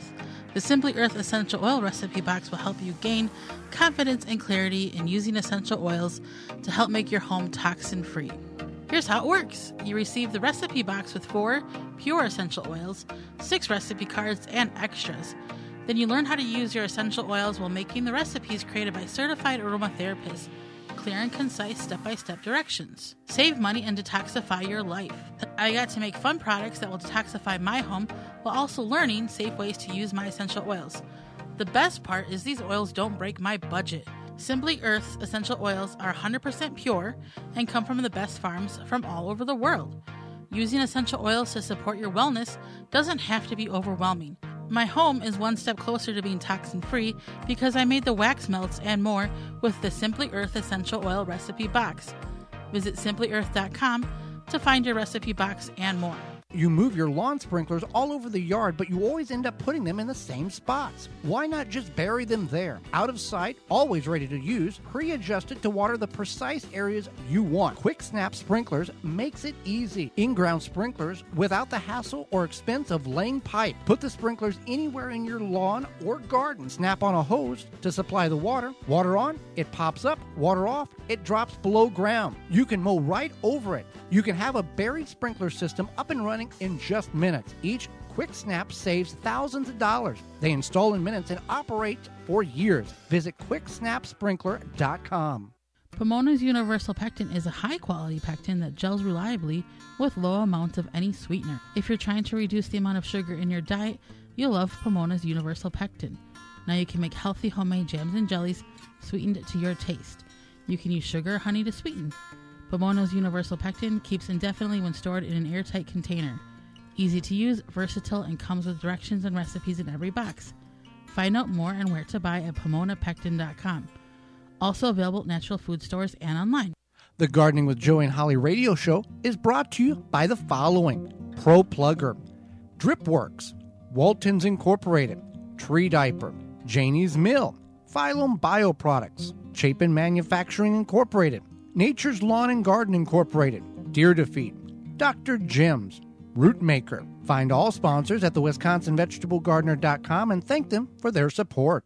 [SPEAKER 3] The Simply Earth Essential Oil Recipe Box will help you gain confidence and clarity in using essential oils to help make your home toxin-free. Here's how it works. You receive the recipe box with four pure essential oils, six recipe cards, and extras. Then you learn how to use your essential oils while making the recipes created by certified aromatherapists. Clear and concise step-by-step directions. Save money and detoxify your life. I got to make fun products that will detoxify my home while also learning safe ways to use my essential oils. The best part is these oils don't break my budget. Simply Earth's essential oils are one hundred percent pure and come from the best farms from all over the world. Using essential oils to support your wellness doesn't have to be overwhelming. My home is one step closer to being toxin-free because I made the wax melts and more with the Simply Earth Essential Oil Recipe Box. Visit simply earth dot com to find your recipe box and more.
[SPEAKER 4] You move your lawn sprinklers all over the yard, but you always end up putting them in the same spots. Why not just bury them there? Out of sight, always ready to use, pre-adjusted to water the precise areas you want. Quick Snap Sprinklers makes it easy. In-ground sprinklers without the hassle or expense of laying pipe. Put the sprinklers anywhere in your lawn or garden. Snap on a hose to supply the water. Water on, it pops up. Water off, it drops below ground. You can mow right over it. You can have a buried sprinkler system up and running in just minutes. Each Quick Snap saves thousands of dollars. They install in minutes and operate for years. Visit quick snap sprinkler dot com.
[SPEAKER 3] Pomona's Universal Pectin is a high-quality pectin that gels reliably with low amounts of any sweetener. If you're trying to reduce the amount of sugar in your diet, you'll love Pomona's Universal Pectin. Now you can make healthy homemade jams and jellies sweetened to your taste. You can use sugar or honey to sweeten. Pomona's Universal Pectin keeps indefinitely when stored in an airtight container. Easy to use, versatile, and comes with directions and recipes in every box. Find out more and where to buy at pomona pectin dot com. Also available at natural food stores and online.
[SPEAKER 4] The Gardening with Joey and Holly radio show is brought to you by the following: Pro Plugger, Dripworks, Waltons Incorporated, Tree Diaper, Janie's Mill, Phylum Bioproducts, Chapin Manufacturing Incorporated, Nature's Lawn and Garden Incorporated, Deer Defeat, Doctor Jim's, Rootmaker. Find all sponsors at the wisconsin vegetable gardener dot com and thank them for their support.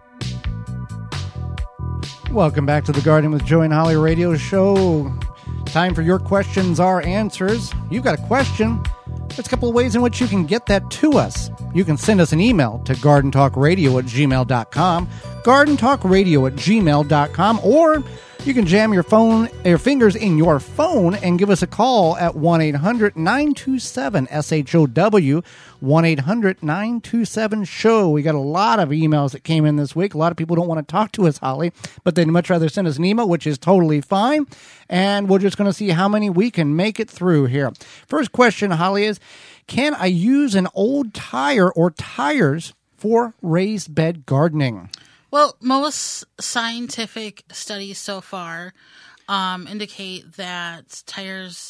[SPEAKER 4] Welcome back to the Gardening with Joey and Holly radio show. Time for your questions, our answers. You've got a question. There's a couple of ways in which you can get that to us. You can send us an email to garden talk radio at gmail dot com, garden talk radio at gmail dot com, or you can jam your phone, your fingers in your phone and give us a call at one eight hundred nine two seven S H O W, one eight hundred nine two seven show. We got a lot of emails that came in this week. A lot of people don't want to talk to us, Holly, but they'd much rather send us an email, which is totally fine. And we're just going to see how many we can make it through here. First question, Holly, is can I use an old tire or tires for raised bed gardening?
[SPEAKER 3] Well, most scientific studies so far um, indicate that tires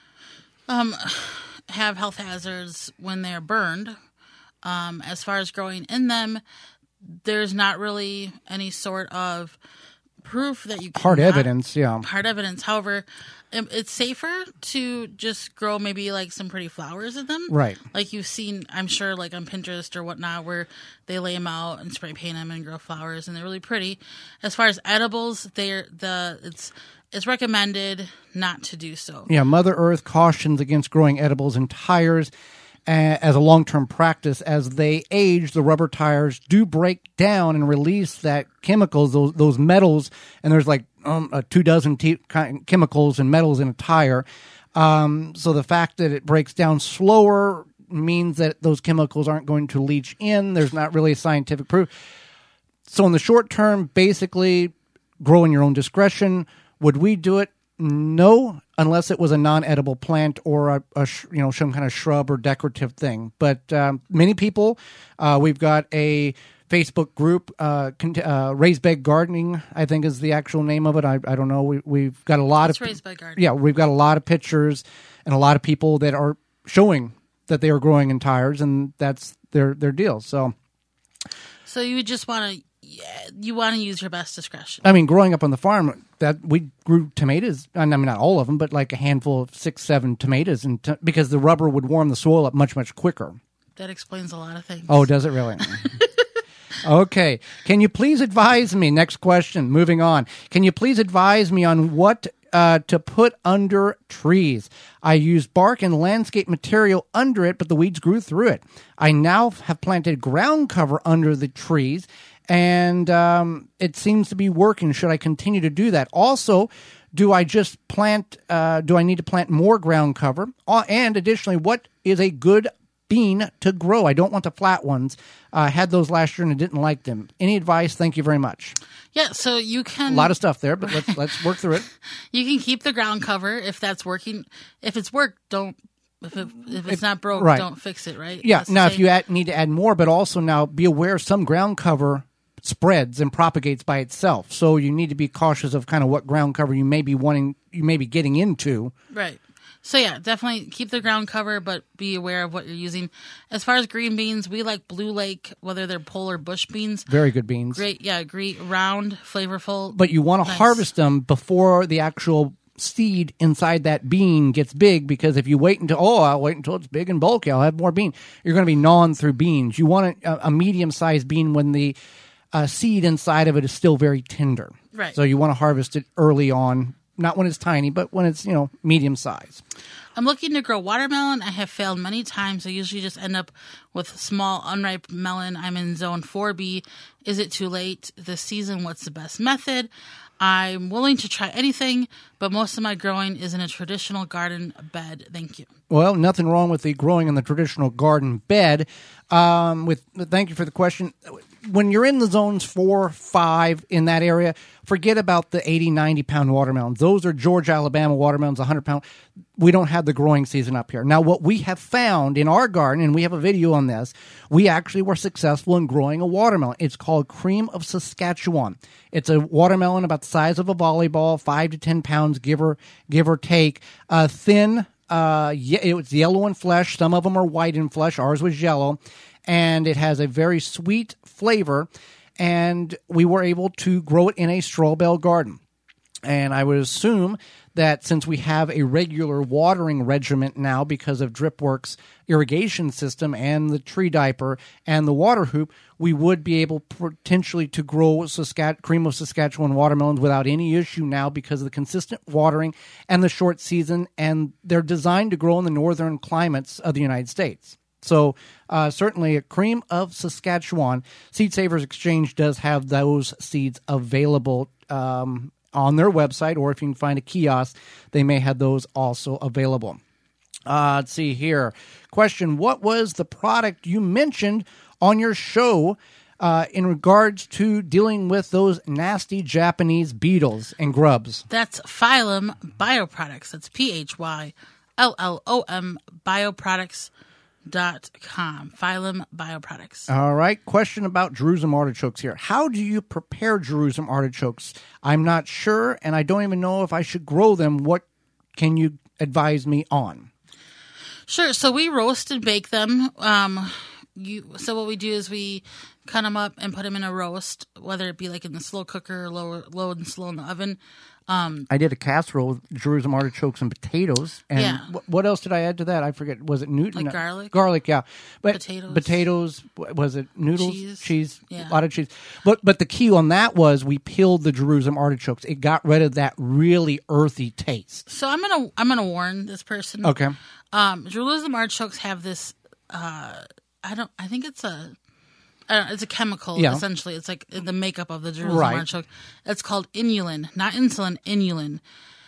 [SPEAKER 3] um, have health hazards when they're burned. Um, as far as growing in them, there's not really any sort of proof that you can
[SPEAKER 4] hard evidence, yeah.
[SPEAKER 3] Hard evidence. However, it's safer to just grow maybe like some pretty flowers in them.
[SPEAKER 4] Right.
[SPEAKER 3] Like you've seen, I'm sure, like on Pinterest or whatnot, where they lay them out and spray paint them and grow flowers, and they're really pretty. As far as edibles, they're the it's it's recommended not to do so.
[SPEAKER 4] Yeah, Mother Earth cautions against growing edibles in tires as a long-term practice. As they age, the rubber tires do break down and release that chemicals, those those metals, and there's like um, a two dozen t- chemicals and metals in a tire. Um, so the fact that it breaks down slower means that those chemicals aren't going to leach in. There's not really scientific proof. So in the short term, basically, grow in your own discretion. Would we do it? No, unless it was a non-edible plant or a, a sh- you know some kind of shrub or decorative thing. But um, many people, uh, we've got a Facebook group, uh, con- uh, Raised Bed Gardening, I think is the actual name of it. I, I don't know. We, we've got a lot
[SPEAKER 3] it's
[SPEAKER 4] of
[SPEAKER 3] Raised Bed Gardening.
[SPEAKER 4] Yeah, we've got a lot of pictures and a lot of people that are showing that they are growing in tires, and that's their their deal. So,
[SPEAKER 3] so you just want to. Yeah, you want to use your best discretion.
[SPEAKER 4] I mean, growing up on the farm, that we grew tomatoes. I mean, not all of them, but like a handful of six, seven tomatoes, and t- because the rubber would warm the soil up much, much quicker.
[SPEAKER 3] that explains a lot of things.
[SPEAKER 4] Oh, does it really? Okay. Can you please advise me? Next question. Moving on. Can you please advise me on what uh, to put under trees? I used bark and landscape material under it, but the weeds grew through it. I now have planted ground cover under the trees, and um, it seems to be working. Should I continue to do that? Also, do I just plant, uh, do I need to plant more ground cover? Uh, and additionally, what is a good bean to grow? I don't want the flat ones. I uh, had those last year and I didn't like them. Any advice? Thank you very much.
[SPEAKER 3] Yeah, so you can...
[SPEAKER 4] A lot of stuff there, but let's let's work through it.
[SPEAKER 3] You can keep the ground cover if that's working. If it's worked, don't... If, it, if it's if, not broke, right. don't fix it, right?
[SPEAKER 4] Yeah,
[SPEAKER 3] that's
[SPEAKER 4] now if you add, need to add more, but also now be aware some ground cover spreads and propagates by itself. So you need to be cautious of kind of what ground cover you may be wanting, you may be getting into.
[SPEAKER 3] Right. So yeah, definitely keep the ground cover, but be aware of what you're using. As far as green beans, we like Blue Lake, whether they're pole or bush beans.
[SPEAKER 4] Very good beans.
[SPEAKER 3] Great, yeah, great, round, flavorful.
[SPEAKER 4] But you want to
[SPEAKER 3] nice.
[SPEAKER 4] harvest them before the actual seed inside that bean gets big, because if you wait until, oh, I'll wait until it's big and bulky, I'll have more bean, you're going to be gnawing through beans. You want a, a medium-sized bean when the uh, seed inside of it is still very tender.
[SPEAKER 3] Right.
[SPEAKER 4] So you want to harvest it early on. Not when it's tiny, but when it's, you know, medium size.
[SPEAKER 3] I'm looking to grow watermelon. I have failed many times. I usually just end up with small, unripe melon. I'm in zone four B. Is it too late this season? What's the best method? I'm willing to try anything, but most of my growing is in a traditional garden bed. Thank you.
[SPEAKER 4] Well, nothing wrong with the growing in the traditional garden bed. Um, with thank you for the question. When you're in the zones four, five in that area, forget about the eighty, ninety pound watermelons. Those are Georgia, Alabama watermelons, one hundred pound. We don't have the growing season up here. Now, what we have found in our garden, and we have a video on this, we actually were successful in growing a watermelon. It's called Cream of Saskatchewan. It's a watermelon about the size of a volleyball, five to ten pounds, give or, give or take. Uh, thin, uh, ye- it was yellow in flesh. Some of them are white in flesh. Ours was yellow. And it has a very sweet flavor, and we were able to grow it in a straw bale garden. And I would assume that since we have a regular watering regimen now because of DripWorks irrigation system and the tree diaper and the water hoop, we would be able potentially to grow Saskatchewan, Cream of Saskatchewan watermelons without any issue now because of the consistent watering and the short season, and they're designed to grow in the northern climates of the United States. So uh, certainly a Cream of Saskatchewan. Seed Savers Exchange does have those seeds available um, on their website, or if you can find a kiosk, they may have those also available. Uh, let's see here. Question, what was the product you mentioned on your show uh, in regards to dealing with those nasty Japanese beetles and grubs?
[SPEAKER 3] That's Phylum Bioproducts. That's P H Y L L O M Bioproducts. Dot com. Phylum Bioproducts.
[SPEAKER 4] All right. Question about Jerusalem artichokes here. How do you prepare Jerusalem artichokes? I'm not sure, and I don't even know if I should grow them. What can you advise me on?
[SPEAKER 3] Sure. So we roast and bake them. Um, you. So what we do is we cut them up and put them in a roast, whether it be like in the slow cooker or low, low and slow in the oven. Um,
[SPEAKER 4] I did a casserole with Jerusalem artichokes and potatoes. And
[SPEAKER 3] yeah.
[SPEAKER 4] w- what else did I add to that? I forget. Was it noodles?
[SPEAKER 3] Like
[SPEAKER 4] no.
[SPEAKER 3] garlic?
[SPEAKER 4] Garlic, yeah. But
[SPEAKER 3] potatoes.
[SPEAKER 4] Potatoes. Was it noodles?
[SPEAKER 3] Cheese.
[SPEAKER 4] Cheese.
[SPEAKER 3] Yeah.
[SPEAKER 4] A lot of cheese. But but the key on that was we peeled the Jerusalem artichokes. It got rid of that really earthy taste.
[SPEAKER 3] So I'm gonna I'm gonna warn this person.
[SPEAKER 4] Okay.
[SPEAKER 3] Um, Jerusalem artichokes have this. Uh, I don't. I think it's a. Uh, it's a chemical,
[SPEAKER 4] yeah.
[SPEAKER 3] essentially. It's like the makeup of the Jerusalem
[SPEAKER 4] right.
[SPEAKER 3] artichoke. It's called inulin, not insulin, inulin.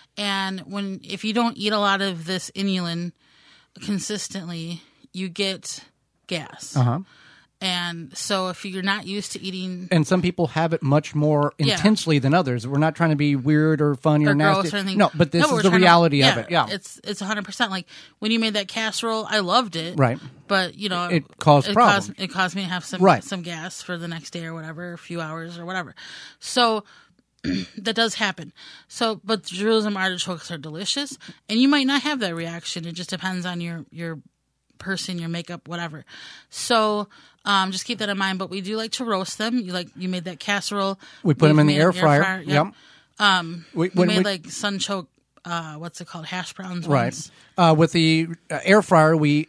[SPEAKER 3] And when if you don't eat a lot of this inulin consistently, you get gas.
[SPEAKER 4] Uh-huh.
[SPEAKER 3] And so if you're not used to eating...
[SPEAKER 4] And some people have it much more intensely yeah. than others. We're not trying to be weird or funny or,
[SPEAKER 3] or
[SPEAKER 4] nasty.
[SPEAKER 3] Gross or anything.
[SPEAKER 4] No, but this
[SPEAKER 3] no,
[SPEAKER 4] is the reality
[SPEAKER 3] to, yeah,
[SPEAKER 4] of it. Yeah,
[SPEAKER 3] it's it's one hundred percent. Like when you made that casserole, I loved it.
[SPEAKER 4] Right.
[SPEAKER 3] But, you know...
[SPEAKER 4] It caused
[SPEAKER 3] it
[SPEAKER 4] problems.
[SPEAKER 3] Caused, it caused me to have some,
[SPEAKER 4] right.
[SPEAKER 3] some gas for the next day or whatever, a few hours or whatever. So... that does happen. So, but Jerusalem artichokes are delicious, and you might not have that reaction. It just depends on your your person, your makeup, whatever. So, um, just keep that in mind. But we do like to roast them. You like you made that casserole.
[SPEAKER 4] We put
[SPEAKER 3] We've
[SPEAKER 4] them in the
[SPEAKER 3] made
[SPEAKER 4] air
[SPEAKER 3] an
[SPEAKER 4] fryer.
[SPEAKER 3] fryer. Yep.
[SPEAKER 4] Yep.
[SPEAKER 3] Um, we,
[SPEAKER 4] we, when
[SPEAKER 3] made
[SPEAKER 4] we,
[SPEAKER 3] like sunchoke. Uh, what's it called? Hash browns.
[SPEAKER 4] Right.
[SPEAKER 3] Ones.
[SPEAKER 4] Uh, with the uh, air fryer, we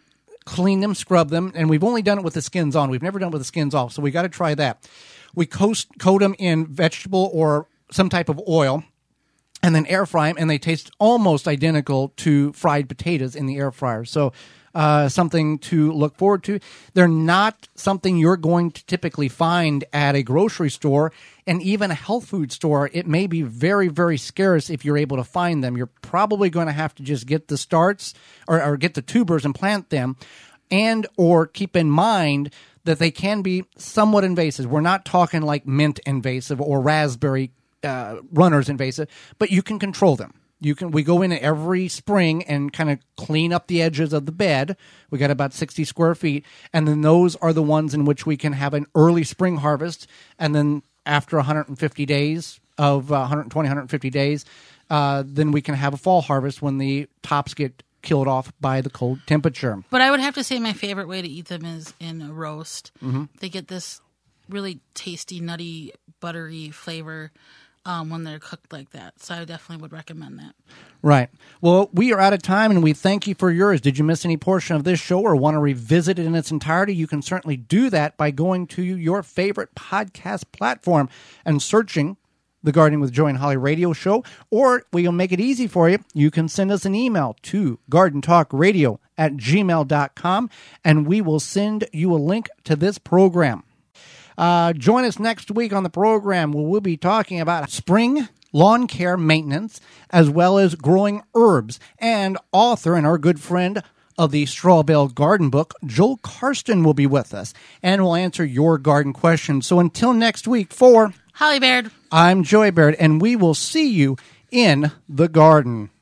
[SPEAKER 4] clean them, scrub them, and we've only done it with the skins on. We've never done it with the skins off, so we got to try that. We coat, coat them in vegetable or some type of oil, and then air fry them, and they taste almost identical to fried potatoes in the air fryer. So uh, something to look forward to. They're not something you're going to typically find at a grocery store, and even a health food store. It may be very, very scarce if you're able to find them. You're probably going to have to just get the starts or, or get the tubers and plant them, and or keep in mind that they can be somewhat invasive. We're not talking like mint invasive or raspberry uh, runners invasive, but you can control them. You can. We go in every spring and kind of clean up the edges of the bed. We got about sixty square feet, and then those are the ones in which we can have an early spring harvest, and then after one hundred fifty days of uh, one hundred twenty, one hundred fifty days, uh, then we can have a fall harvest when the tops get killed off by the cold temperature.
[SPEAKER 3] But I would have to say my favorite way to eat them is in a roast. Mm-hmm. They get this really tasty, nutty, buttery flavor um, when they're cooked like that. So I definitely would recommend that.
[SPEAKER 4] Right. Well, we are out of time, and we thank you for yours. Did you miss any portion of this show or want to revisit it in its entirety? You can certainly do that by going to your favorite podcast platform and searching the Gardening with Joey and Holly radio show, or we'll make it easy for you. You can send us an email to garden talk radio at gmail dot com, and we will send you a link to this program. Uh, join us next week on the program where we'll be talking about spring lawn care maintenance, as well as growing herbs. And author and our good friend of the Straw Bale Garden Book, Joel Karsten, will be with us, and will answer your garden questions. So until next week, for
[SPEAKER 3] Holly Baird,
[SPEAKER 4] I'm Joey Baird, and we will see you in the garden.